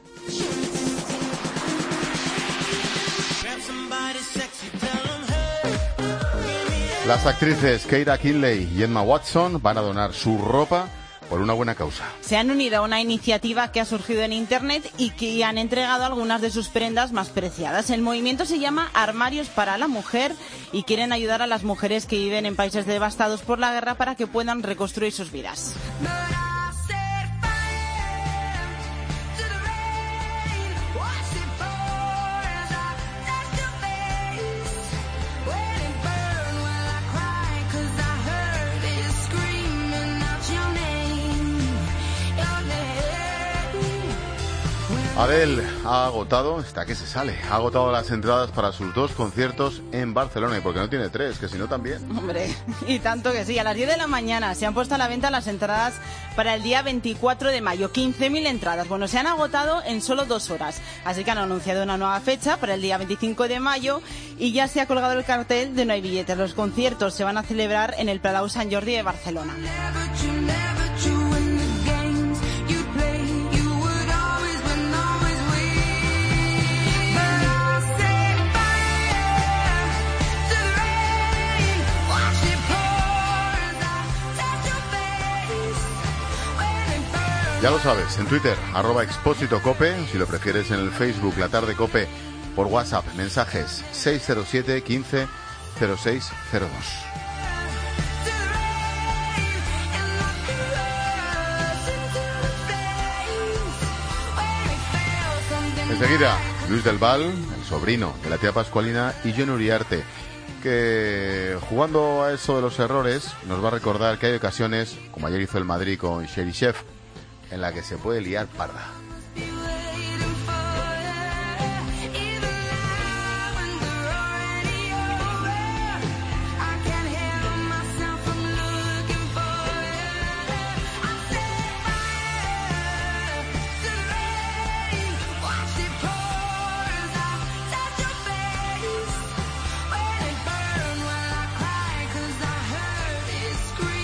Las actrices Keira Kinley y Emma Watson van a donar su ropa por una buena causa. Se han unido a una iniciativa que ha surgido en Internet y que han entregado algunas de sus prendas más preciadas. El movimiento se llama Armarios para la Mujer y quieren ayudar a las mujeres que viven en países devastados por la guerra para que puedan reconstruir sus vidas. Adele ha agotado, está que se sale, ha agotado las entradas para sus dos conciertos en Barcelona, y porque no tiene tres, que si no también. Hombre, y tanto que sí. A las diez de la mañana se han puesto a la venta las entradas para el día veinticuatro de mayo. quince mil entradas. Bueno, se han agotado en solo dos horas. Así que han anunciado una nueva fecha para el día veinticinco de mayo y ya se ha colgado el cartel de no hay billetes. Los conciertos se van a celebrar en el Palau Sant Jordi de Barcelona. Ya lo sabes, en Twitter, arroba Expósito Cope, si lo prefieres en el Facebook, La Tarde Cope, por WhatsApp, mensajes seis cero siete, quince, cero seis cero dos. Enseguida, Luis del Val, el sobrino de la tía Pascualina, y John Uriarte, que jugando a eso de los errores, nos va a recordar que hay ocasiones, como ayer hizo el Madrid con Cherichev, en la que se puede liar parda.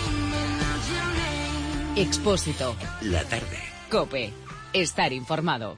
Expósito. La tarde. COPE. Estar informado.